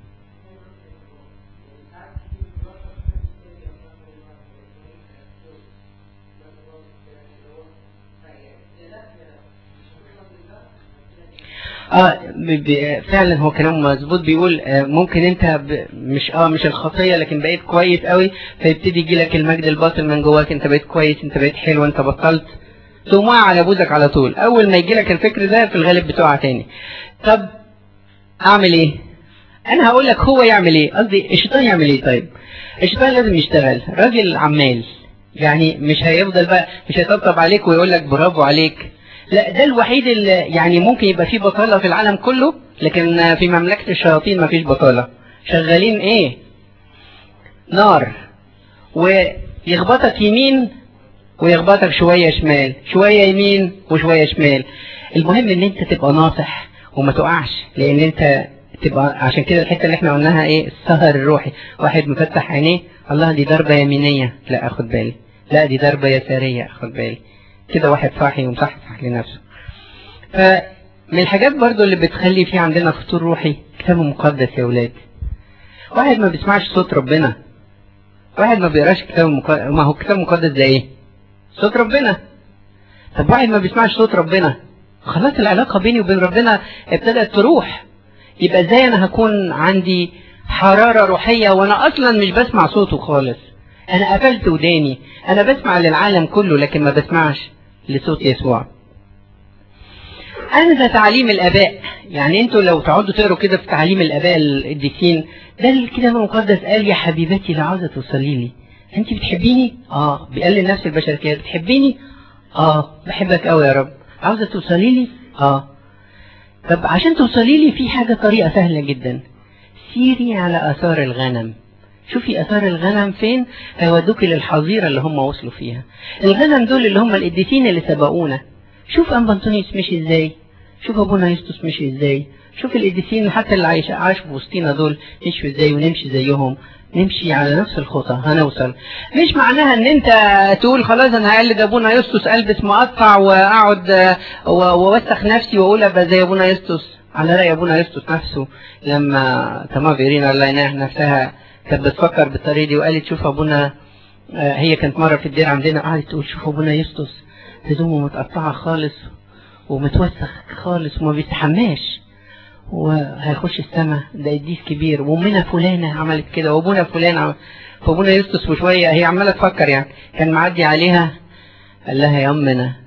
اه فعلا هو كلام مظبوط، بيقول آه ممكن انت مش اه مش الخطيه لكن بقيت كويس قوي، فيبتدي يجي لك المجد الباطن من جواك، انت بقيت كويس، انت بقيت حلو، انت بطلت، تقوم واقع على بوزك على طول. اول ما يجي لك الفكر ده في الغالب بتقع تاني. طب اعمل ايه؟ انا هقول لك هو يعمل ايه، قصدي الشيطان يعمل ايه. طيب الشيطان لازم يشتغل، راجل عمال، يعني مش هيفضل بقى مش هيطبطب عليك ويقول لك برافو عليك، لا ده الوحيد اللي يعني ممكن يبقى فيه بطالة في العالم كله، لكن في مملكة الشياطين ما فيش بطالة. شغالين ايه؟ نار، ويخبطك يمين ويخبطك شوية شمال، شوية يمين وشوية شمال. المهم ان انت تبقى ناصح وما تقعش، لان انت تبقى، عشان كده الحتة اللي احنا قلناها ايه؟ السهر الروحي. واحد مفتح عينيه، الله دي ضربة يمينية، لا اخد بالي، لا دي ضربة يسارية اخد بالي، كده واحد صاحي ومصحصح لنفسه. فمن الحاجات برضو اللي بتخلي في عندنا فتور روحي كتاب مقدس يا ولاد. واحد ما بيسمعش صوت ربنا، واحد ما بيقراش كتاب مقدس، ما هو كتاب مقدس ده ايه؟ صوت ربنا. طب واحد ما بيسمعش صوت ربنا، خلاص العلاقة بيني وبين ربنا ابتدت تروح. يبقى ازاي انا هكون عندي حرارة روحية وانا اصلا مش بسمع صوته خالص؟ انا قفلت وداني، انا بسمع للعالم كله لكن ما بسمعش لصوت يسوع. أنزى تعليم الآباء، يعني أنتوا لو تقعدوا تقروا كده في تعليم الآباء القديسين، ده الكتاب المقدس قال يا حبيبتي لا عاوزة توصلي لي، أنت بتحبيني؟ آه، بيقلل نفس البشر كده، بتحبيني؟ آه، بحبك قوي يا رب. عاوزة توصلي لي؟ آه. طب عشان توصلي لي في حاجة، طريقة سهلة جدا، سيري على آثار الغنم، شوفي آثار الغنم فين، هيودوك للحظيرة اللي هم وصلوا فيها. الغنم دول اللي هم القديسين اللي سبقونا. شوف أنبا أنطونيوس مشي ازاي، شوف ابونا يسطس مشي ازاي، شوف القديسين حتى اللي عايش عاشوا في وسطينا دول مشوا ازاي، ونمشي زيهم، نمشي على نفس الخطى هنوصل. مش معناها ان انت تقول خلاص انا هقلد ابونا يسطس، البس مقطع واقعد واوسخ نفسي واقول ابقى زي ابونا يسطس. على راي ابونا يسطس نفسه لما تمام فيرينا الله يناح نفسها كانت بتفكر بالطريقه دي، وقالت شوف ابونا، هي كانت مره في الدير عندنا قعدت تقول شوف ابونا يسطس هدومه متقطعه خالص ومتوسخ خالص وما بيستحماش وهيخش السماء، ده قديس كبير، وامنا فلانه عملت كده وابونا فلان عمل. فابونا يسطس وشويه هي عماله تفكر يعني كان معدي عليها قال لها يا امنا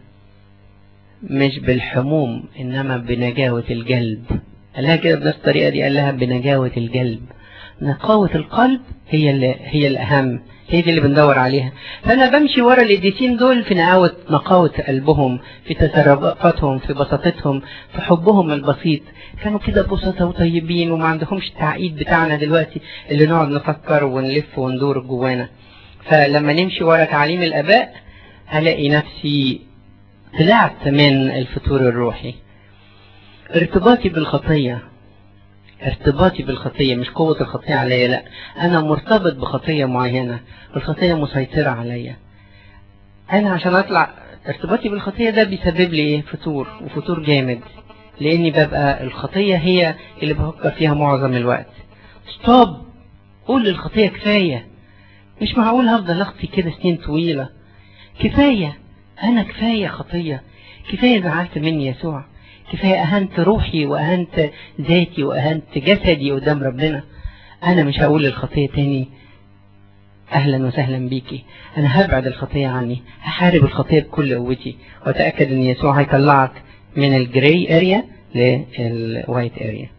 مش بالحموم انما بنجاوه القلب. قال لها كده بنفس الطريقه دي، قال لها بنجاوه القلب. نقاوه القلب هي اللي هي الاهم، هي دي اللي بندور عليها. فانا بمشي ورا القديسين دول في نقاوه نقاوه قلبهم، في تصرفاتهم، في بساطتهم، في حبهم البسيط. كانوا كده بساطه وطيبين وما عندهمش التعقيد بتاعنا دلوقتي اللي نقعد نفكر ونلف وندور جوانا. فلما نمشي ورا تعليم الاباء هلاقي نفسي طلعت من الفتور الروحي. ارتباطي بالخطيه، ارتباطي بالخطية مش قوة الخطية عليا، لا أنا مرتبط بخطية معينة، الخطية مسيطرة عليا. أنا عشان أطلع ارتباطي بالخطية ده بيسبب لي إيه؟ فتور، وفتور جامد، لأني ببقى الخطية هي اللي بفكر فيها معظم الوقت. ستوب، قول للخطية كفاية، مش معقول هفضل أخطي كده سنين طويلة، كفاية، أنا كفاية خطية، كفاية زعلت مني يسوع، كفاية أهنت روحي وأهنت ذاتي وأهنت جسدي قدام ربنا. أنا مش هقول للخطية تاني أهلا وسهلا بيكي، أنا هبعد الخطية عني، هحارب الخطية بكل قوتي، وأتأكد أن يسوع هيطلعك من الجراي اريا للوايت اريا.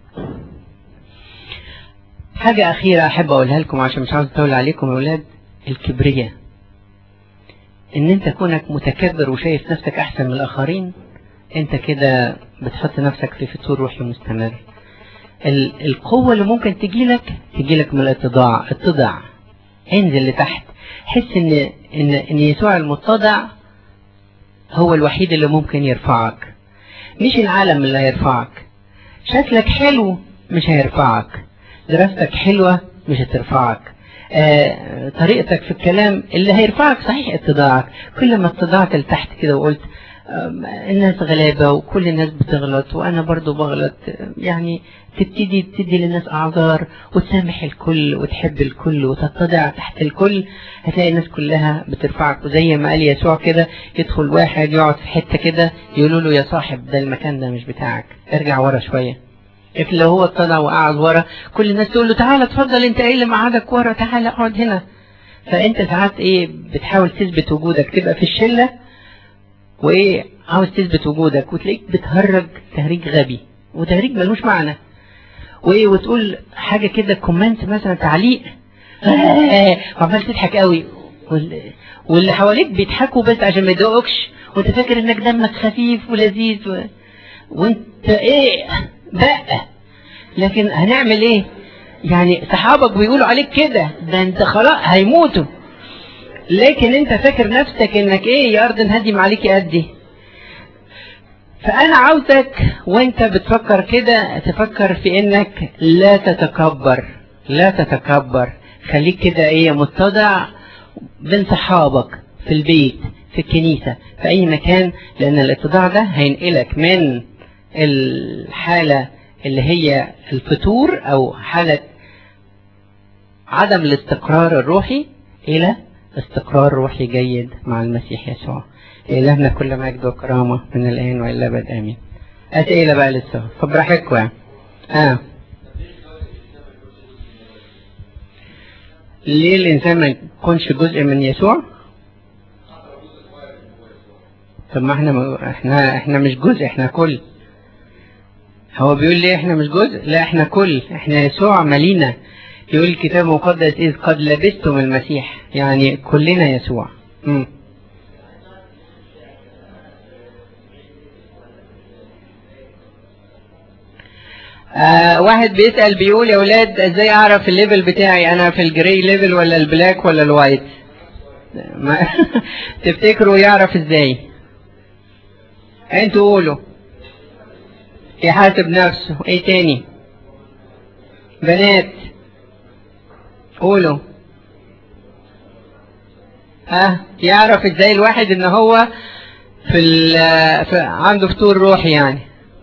حاجة أخيرة أحب أقولها لكم عشان مش عاوز أطول عليكم يا أولاد، الكبرياء. إن أنت كونك متكبر وشايف نفسك أحسن من الآخرين، أنت كده بتحط نفسك في فتور روحي مستمر. القوة اللي ممكن تجيلك تجيلك من الاتضاع. اتضع، انزل لتحت، حس ان ان ان يسوع المتضع هو الوحيد اللي ممكن يرفعك، مش العالم اللي هيرفعك. شكلك حلو مش هيرفعك، دراستك حلوة مش هترفعك، آه، طريقتك في الكلام اللي هيرفعك صحيح اتضاعك. كل ما اتضاعت لتحت كده وقلت الناس غلابة وكل الناس بتغلط وأنا برضو بغلط، يعني تبتدي تدي للناس أعذار وتسامح الكل وتحب الكل وتتضع تحت الكل، هتلاقي الناس كلها بترفعك. وزي ما قال يسوع كده، يدخل واحد يقعد في حتة كده يقولوا له يا صاحب ده المكان ده مش بتاعك، ارجع ورا شوية. لكن لو هو اتضع وقعد ورا كل الناس تقول له تعالى اتفضل، انت ايه اللي مقعدك ورا، تعالى اقعد هنا. فانت ساعات ايه بتحاول تثبت وجودك، تبقى في الشلة وايه عاوز تثبت وجودك وتلاقيك بتهرج تهريج غبي وتهريج ملوش معنى، وايه وتقول حاجه كده كومنت مثلا تعليق وعمال تضحك قوي، واللي حواليك بيضحكوا بس عشان ما يضايقوكش، وانت فاكر انك دمك خفيف ولذيذ و... وانت ايه بقى. لكن هنعمل ايه يعني؟ صحابك بيقولوا عليك كده، ده انت خلاص هيموتوا، لكن انت فاكر نفسك انك ايه يا ارض هدم عليك قدي. فانا عاوزك وانت بتفكر كده تفكر في انك لا تتكبر، لا تتكبر، خليك كده ايه متضع بين صحابك، في البيت، في الكنيسة، في اي مكان، لان الاتضاع ده هينقلك من الحالة اللي هي الفتور او حالة عدم الاستقرار الروحي الى استقرار روحي جيد مع المسيح يسوع. إلهنا كل مجد وكرامة من الآن وإلى الأبد آمين. أسئلة بقى لسه فبراحتكم يعني. آه. ليه الإنسان ما يكونش جزء من يسوع؟ طب ما احنا م... احنا احنا مش جزء، احنا كل. هو بيقول ليه احنا مش جزء؟ لا احنا كل، احنا يسوع مالينا. يقول الكتاب المقدس إذ قد لبستم المسيح، يعني كلنا يسوع. امم آه واحد بيسأل بيقول يا ولاد ازاي اعرف الليفل بتاعي، انا في الجري ليفل ولا البلاك ولا الوايت؟ ما تفتكروا يعرف ازاي؟ انتوا قولوا. يحاسب نفسه. ايه تاني؟ بنات قولوا. ها، يعرف ازاي الواحد ان هو في, في عنده فتور روحي يعني؟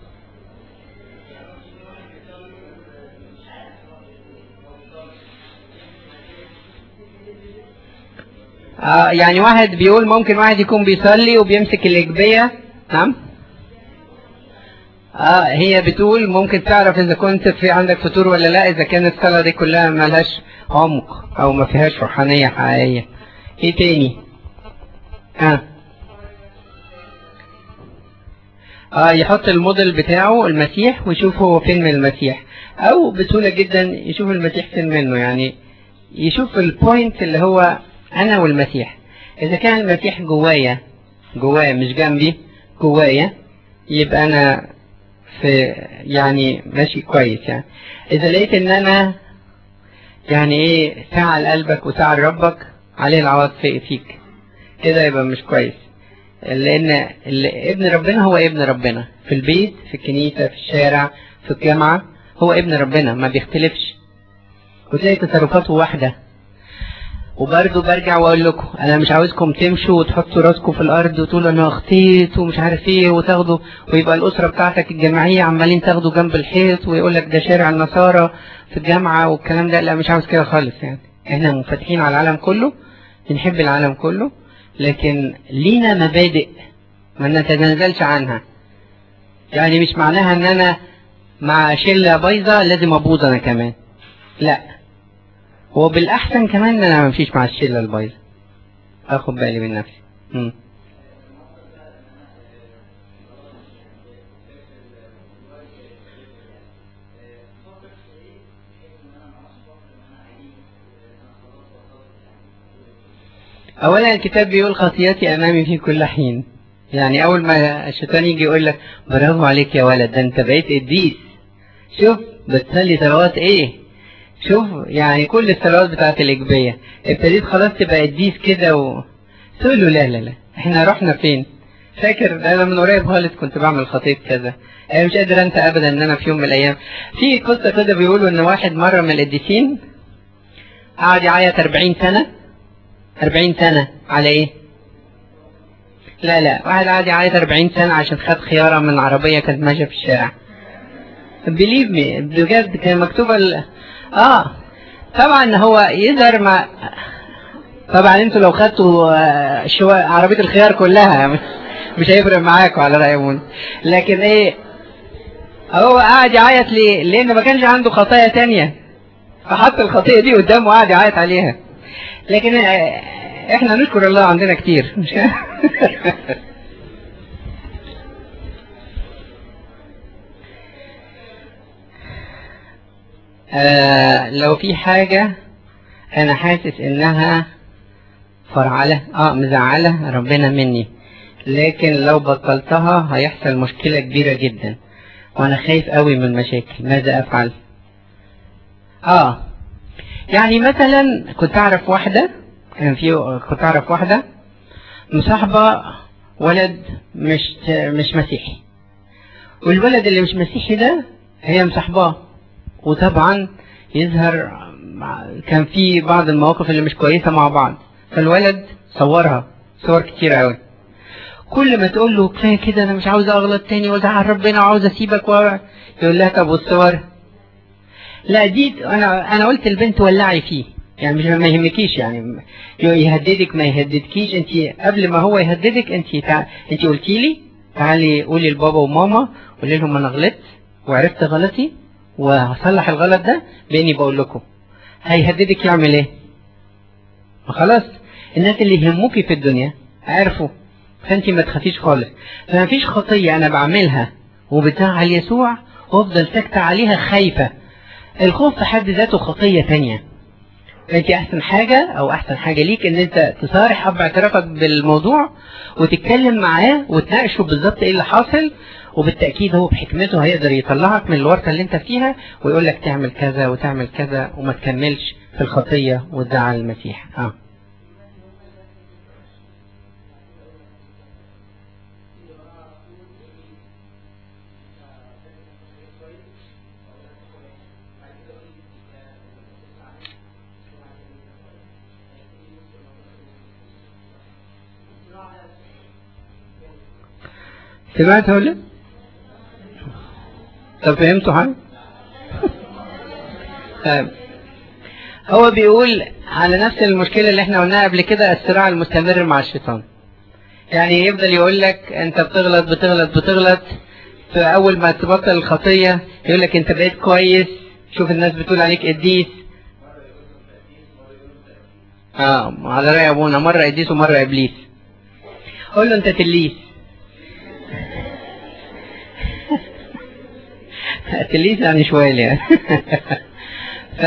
آه يعني واحد بيقول ممكن واحد يكون بيصلي وبيمسك الإجبية. نعم. اه هي بتقول ممكن تعرف اذا كنت في عندك فتور ولا لا اذا كانت الصلاة دي كلها ملهاش عمق او ما فيهاش روحانية حقيقية. ايه تاني؟ اه اه يحط الموديل بتاعه المسيح ويشوف هو فين من المسيح، او بسهولة جدا يشوف المسيح فين منه، يعني يشوف البوينت اللي هو انا والمسيح. اذا كان المسيح جوايا جوايا مش جنبي جوايا يبقى انا في يعني ماشي كويس. يعني اذا لقيت ان انا يعني ايه ساعة لقلبك وساعة لربك عليه العوض في فيك كده يبقى مش كويس. لان ابن ربنا هو ابن ربنا في البيت في الكنيسة في الشارع في الجامعة، هو ابن ربنا ما بيختلفش وتلاقي تصرفاته واحدة. وبرضه برجع واقول لكم انا مش عاوزكم تمشوا وتحطوا راسكم في الارض وتقولوا انا اخطيت ومش عارف ايه وتاخدوا ويبقى الاسره بتاعتك الجماعيه عمالين تاخدوا جنب الحيط ويقول لك ده شارع النصارى في الجامعه والكلام ده. لا مش عاوز كده خالص. يعني احنا منفتحين على العالم كله، بنحب العالم كله، لكن لينا مبادئ ما نتنازلش عنها. يعني مش معناها ان انا مع شله بايظه لازم ابوظ انا كمان، لا. هو بالاحسن كمان ان انا ما امشيش مع الشله البايظه، اخد بالي من نفسي. مم. اولا الكتاب بيقول خطيئتي امامي في كل حين. يعني اول ما الشيطان يجي يقول لك برافو عليك يا ولد ده انت بقيت قديس، شوف بتصلي صلوات ايه، شوف يعني كل الصلوات بتاعت الاجبيه ابتديت خلاص تبقى قديس كده و... تقول له لا لا لا احنا رحنا فين؟ فاكر انا من قريب خالص كنت بعمل خطيئة كذا. انا مش قادر انسى ابدا ان انا في يوم من الايام في قصه كده بيقولوا ان واحد مره من القديسين قعد يعيط أربعين سنة. أربعين سنة على ايه؟ لا لا واحد قعد يعيط أربعين سنة عشان خد خيارة من عربية كانت ماشية في الشارع. بليف مي بجد كان مكتوبة ال... اه طبعا هو يظهر مع طبعا انتوا لو خدتوا شو عربية الخيار كلها مش هيفرق معاكم على رأي منى. لكن ايه هو قاعد يعيط ليه؟ لان ما كانش عنده خطايا تانية فحط الخطيئة دي قدامه وقاعد يعيط عليها. لكن احنا نشكر الله عندنا كتير مش آه لو في حاجة انا حاسس انها فرعلة اه مزعلة ربنا مني، لكن لو بطلتها هيحصل مشكلة كبيرة جدا وانا خايف قوي من مشاكل، ماذا افعل؟ اه يعني مثلا كنت اعرف واحدة كان في كنت اعرف واحدة مصاحبة ولد مش مش مسيحي، والولد اللي مش مسيحي ده هي مصاحباه، وطبعا يظهر كان في بعض المواقف اللي مش كويسة مع بعض، فالولد صورها صور كتير قوي. كل ما تقول له كفايه كده انا مش عاوز اغلط تاني وازعل ربنا وعاوز اسيبك و... يقول لها طب والصور؟ لا دي انا انا قلت البنت ولعي فيه، يعني مش ما يهمكيش، يعني يهددك ما يهددكيش، انت قبل ما هو يهددك انت تع... انت قلتي لي تعالي قولي لبابا وماما قولي لهم انا غلطت وعرفت غلطي وهصلح الغلط ده باني بقول لكم. هيهددك يعمل ايه؟ خلاص الناس اللي يهموكي في الدنيا عرفوا، فانت ما تخافيش خالص. فما فيش خطيه انا بعملها وبتزعل يسوع وافضل ساكته عليها خايفه. الخوف في حد ذاته خطيه ثانيه. انت احسن حاجه او احسن حاجه ليك ان انت تصارح اب اعترافك بالموضوع وتتكلم معاه وتناقشه بالظبط ايه اللي حاصل، وبالتاكيد هو بحكمته هيقدر يطلعك من الورطه اللي انت فيها ويقول لك تعمل كذا وتعمل كذا وما تكملش في الخطيه وتزعل المسيح. اه سمعت ولا؟ طب فهمتوا حاجة؟ طيب هو بيقول على نفس المشكلة اللي احنا قلناها قبل كده، الصراع المستمر مع الشيطان. يعني يفضل يقول لك انت بتغلط بتغلط بتغلط، فاول ما تبطل الخطية يقول لك انت بقيت كويس، شوف الناس بتقول عليك قديس. اه على رأي ابونا، مرة قديس ومرة ابليس. قول له انت تليس. تليس يعني شوية يعني. ف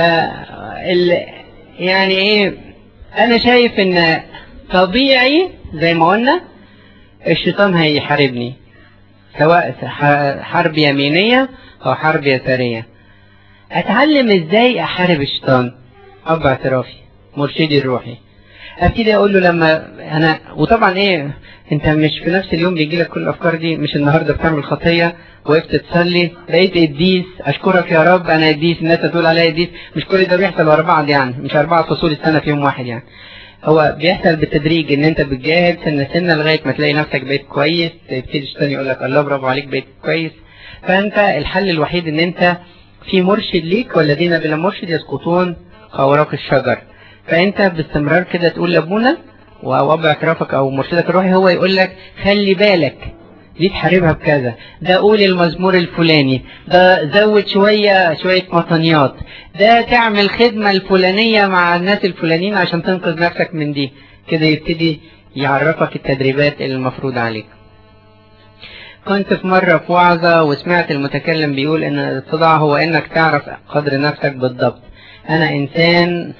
يعني ايه، انا شايف ان طبيعي زي ما قلنا الشيطان هيحاربني، سواء حرب يمينية او حرب يسارية. اتعلم ازاي احارب الشيطان؟ اب اعترافي، مرشدي الروحي. ابتدي اقول له لما انا، وطبعا ايه، انت مش في نفس اليوم بيجي لك كل الافكار دي، مش النهارده بتعمل خطيه وقفت تصلي لقيت قديس، اشكرك يا رب انا قديس، الناس تقول عليا قديس. مش كل ده بيحصل ورا بعض يعني، مش اربعه فصول السنه في يوم واحد يعني. هو بيحصل بالتدريج، ان انت بتجاهد سنه سنه لغايه ما تلاقي نفسك بقيت كويس، يبتدي الشيطان يقول لك الله برافو عليك بقيت كويس. فانت الحل الوحيد ان انت في مرشد ليك، والذين بلا مرشد يسقطون كأوراق الشجر. فانت باستمرار كده تقول لابونا او اب اعترافك او مرشدك الروحي، هو يقول لك خلي بالك دي تحاربها بكذا، ده قول المزمور الفلاني، ده زود شوية شوية مطنيات، ده تعمل خدمة الفلانية مع الناس الفلانيين عشان تنقذ نفسك من دي. كده يبتدي يعرفك التدريبات اللي المفروض عليك. كنت في مرة في وعظة وسمعت المتكلم بيقول ان الاتضاع هو انك تعرف قدر نفسك بالضبط. انا انسان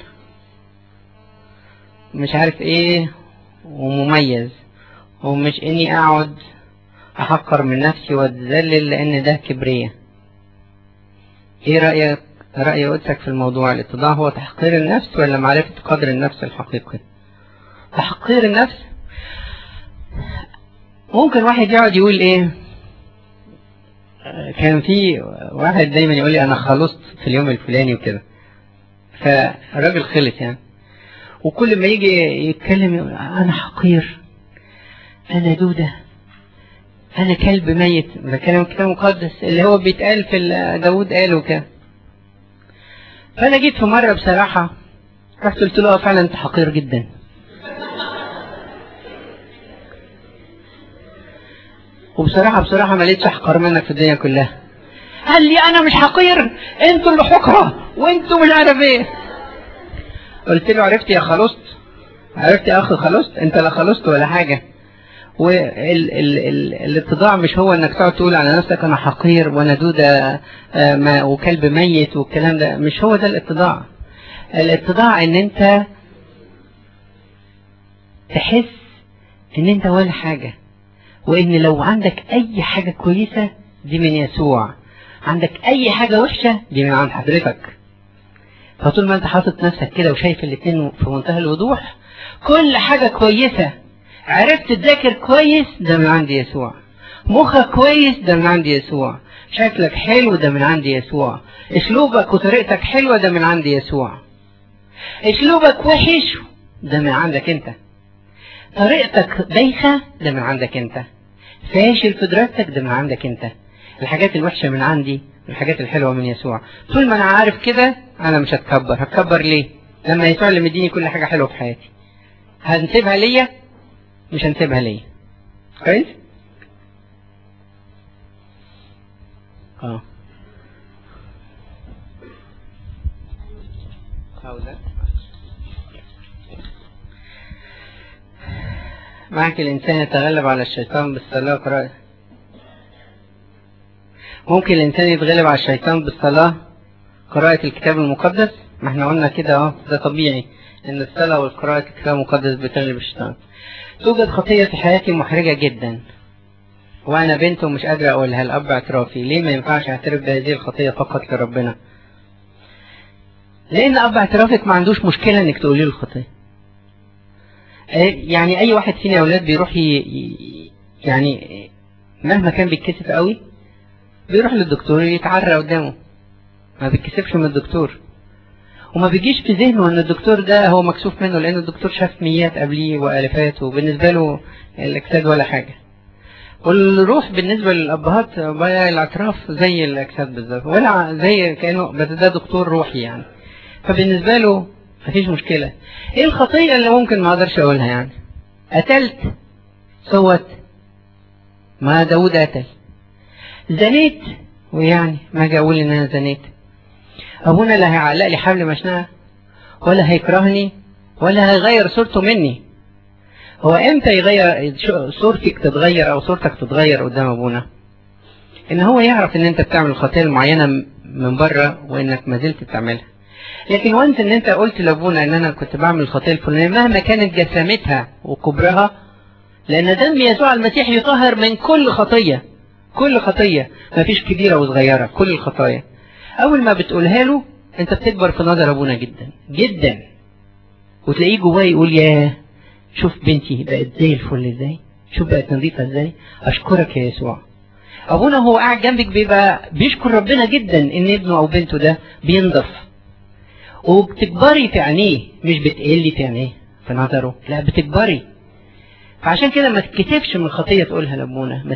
مش عارف ايه ومميز، ومش اني اقعد احقر من نفسي واتذلل لان ده كبرية. ايه رأيك رأي قدسك في الموضوع؟ الاتضاع هو تحقير النفس ولا معرفة قدر النفس الحقيقي؟ تحقير النفس ممكن واحد يقعد يقول ايه، كان في واحد دايما يقول لي انا خلصت في اليوم الفلاني وكده، فالراجل خلص يعني، وكل ما يجي يتكلم يقول انا حقير، انا دودة، انا كلب ميت. ده كلام كتاب مقدس اللي هو بيتقال في داود قاله كده. فانا جيت في مرة بصراحة رحت قلت له فعلا انت حقير جدا. وبصراحة بصراحة ما لقيتش احقر منك في الدنيا كلها. قال لي انا مش حقير، انتوا اللي حقرة وانتوا مش عارف ايه. قلت له عرفت يا خلصت، عرفت يا اخي خلصت، انت لا خلصت ولا حاجة. والاتضاع مش هو انك تقعد تقول على نفسك انا حقير وانا دودة وكلب ميت والكلام ده، مش هو ده الاتضاع. الاتضاع ان انت تحس ان انت ولا حاجة، وان لو عندك اي حاجة كويسة دي من يسوع، عندك اي حاجة وحشة دي من عند حضرتك. فطول ما انت حاطط نفسك كده وشايف الاتنين في منتهى الوضوح، كل حاجة كويسة عرفت تذاكر كويس ده من عند يسوع، مخك كويس ده من عند يسوع، شكلك حلو ده من عند يسوع، اسلوبك وطريقتك حلوة ده من عند يسوع، اسلوبك وحش ده من عندك انت، طريقتك بايخة ده من عندك انت، فاشل في دراستك ده من عندك انت، الحاجات الوحشة من عندي والحاجات الحلوة من يسوع. طول ما انا عارف كده انا مش هتكبر. هتكبر ليه لما يسوع اللي مديني كل حاجة حلوة في حياتي؟ هنسيبها ليا؟ مش هنسيبها ليا. كويس؟ اه معك الإنسان يتغلب على الشيطان بالصلاة وقراءة. ممكن الإنسان يتغلب على الشيطان بالصلاة قراءة الكتاب المقدس. ما احنا قلنا كده اه، ده طبيعي ان الصلاة والقراءة الكتاب المقدس بتغلب الشيطان. توجد خطية في حياتي محرجة جدا وانا بنت ومش قادرة اقولها لأب اعترافي. ليه ما ينفعش اعترف بهذه الخطية فقط لربنا؟ لان اب اعترافك ما عندوش مشكلة انك تقولي له الخطية. يعني اي واحد فينا يا اولاد بيروح ي... يعني مهما كان بيتكسف قوي بيروح للدكتور يتعرى قدامه، ما بيتكسفش من الدكتور. وما بيجيش في ذهنه ان الدكتور ده هو مكسوف منه، لان الدكتور شاف ميات قبليه والافات، وبالنسبه له الاجساد ولا حاجه. والروح بالنسبه للابهات بقى الاعتراف زي الاجساد بالظبط، ولا زي كانه بس ده دكتور روحي يعني. فبالنسبه له مفيش مشكله. ايه الخطيه اللي ممكن ما اقدرش اقولها يعني؟ قتلت، صوت، ما داود قتل. زنيت، ويعني ما اجي اقول ان انا زنيت. ابونا لا هيعلق لي حبل مشنقه، ولا هيكرهني، ولا هيغير صورته مني. هو امتى يغير صورتك تتغير او صورتك تتغير قدام ابونا؟ ان هو يعرف ان انت بتعمل الخطيه المعينه من بره وانك ما زلت بتعملها. لكن وانت ان انت قلت لابونا ان انا كنت بعمل الخطيه الفلانيه مهما كانت جسامتها وكبرها، لان دم يسوع المسيح يطهر من كل خطيه، كل خطيه، ما فيش كبيره وصغيره، كل الخطايا. اول ما بتقولها له انت بتكبر في نظر ابونا جدا جدا، وتلاقيه جواه يقول ياه شوف بنتي بقت زي الفل ازاي، شوف بقت نظيفه ازاي، اشكرك يا يسوع. ابونا هو قاعد جنبك بيبقى بيشكر ربنا جدا ان ابنه او بنته ده بينضف، وبتكبري في عينيه، مش بتقلي في عينيه في نظره، لا بتكبري. فعشان كده ما تتكسفش من الخطيه تقولها لابونا،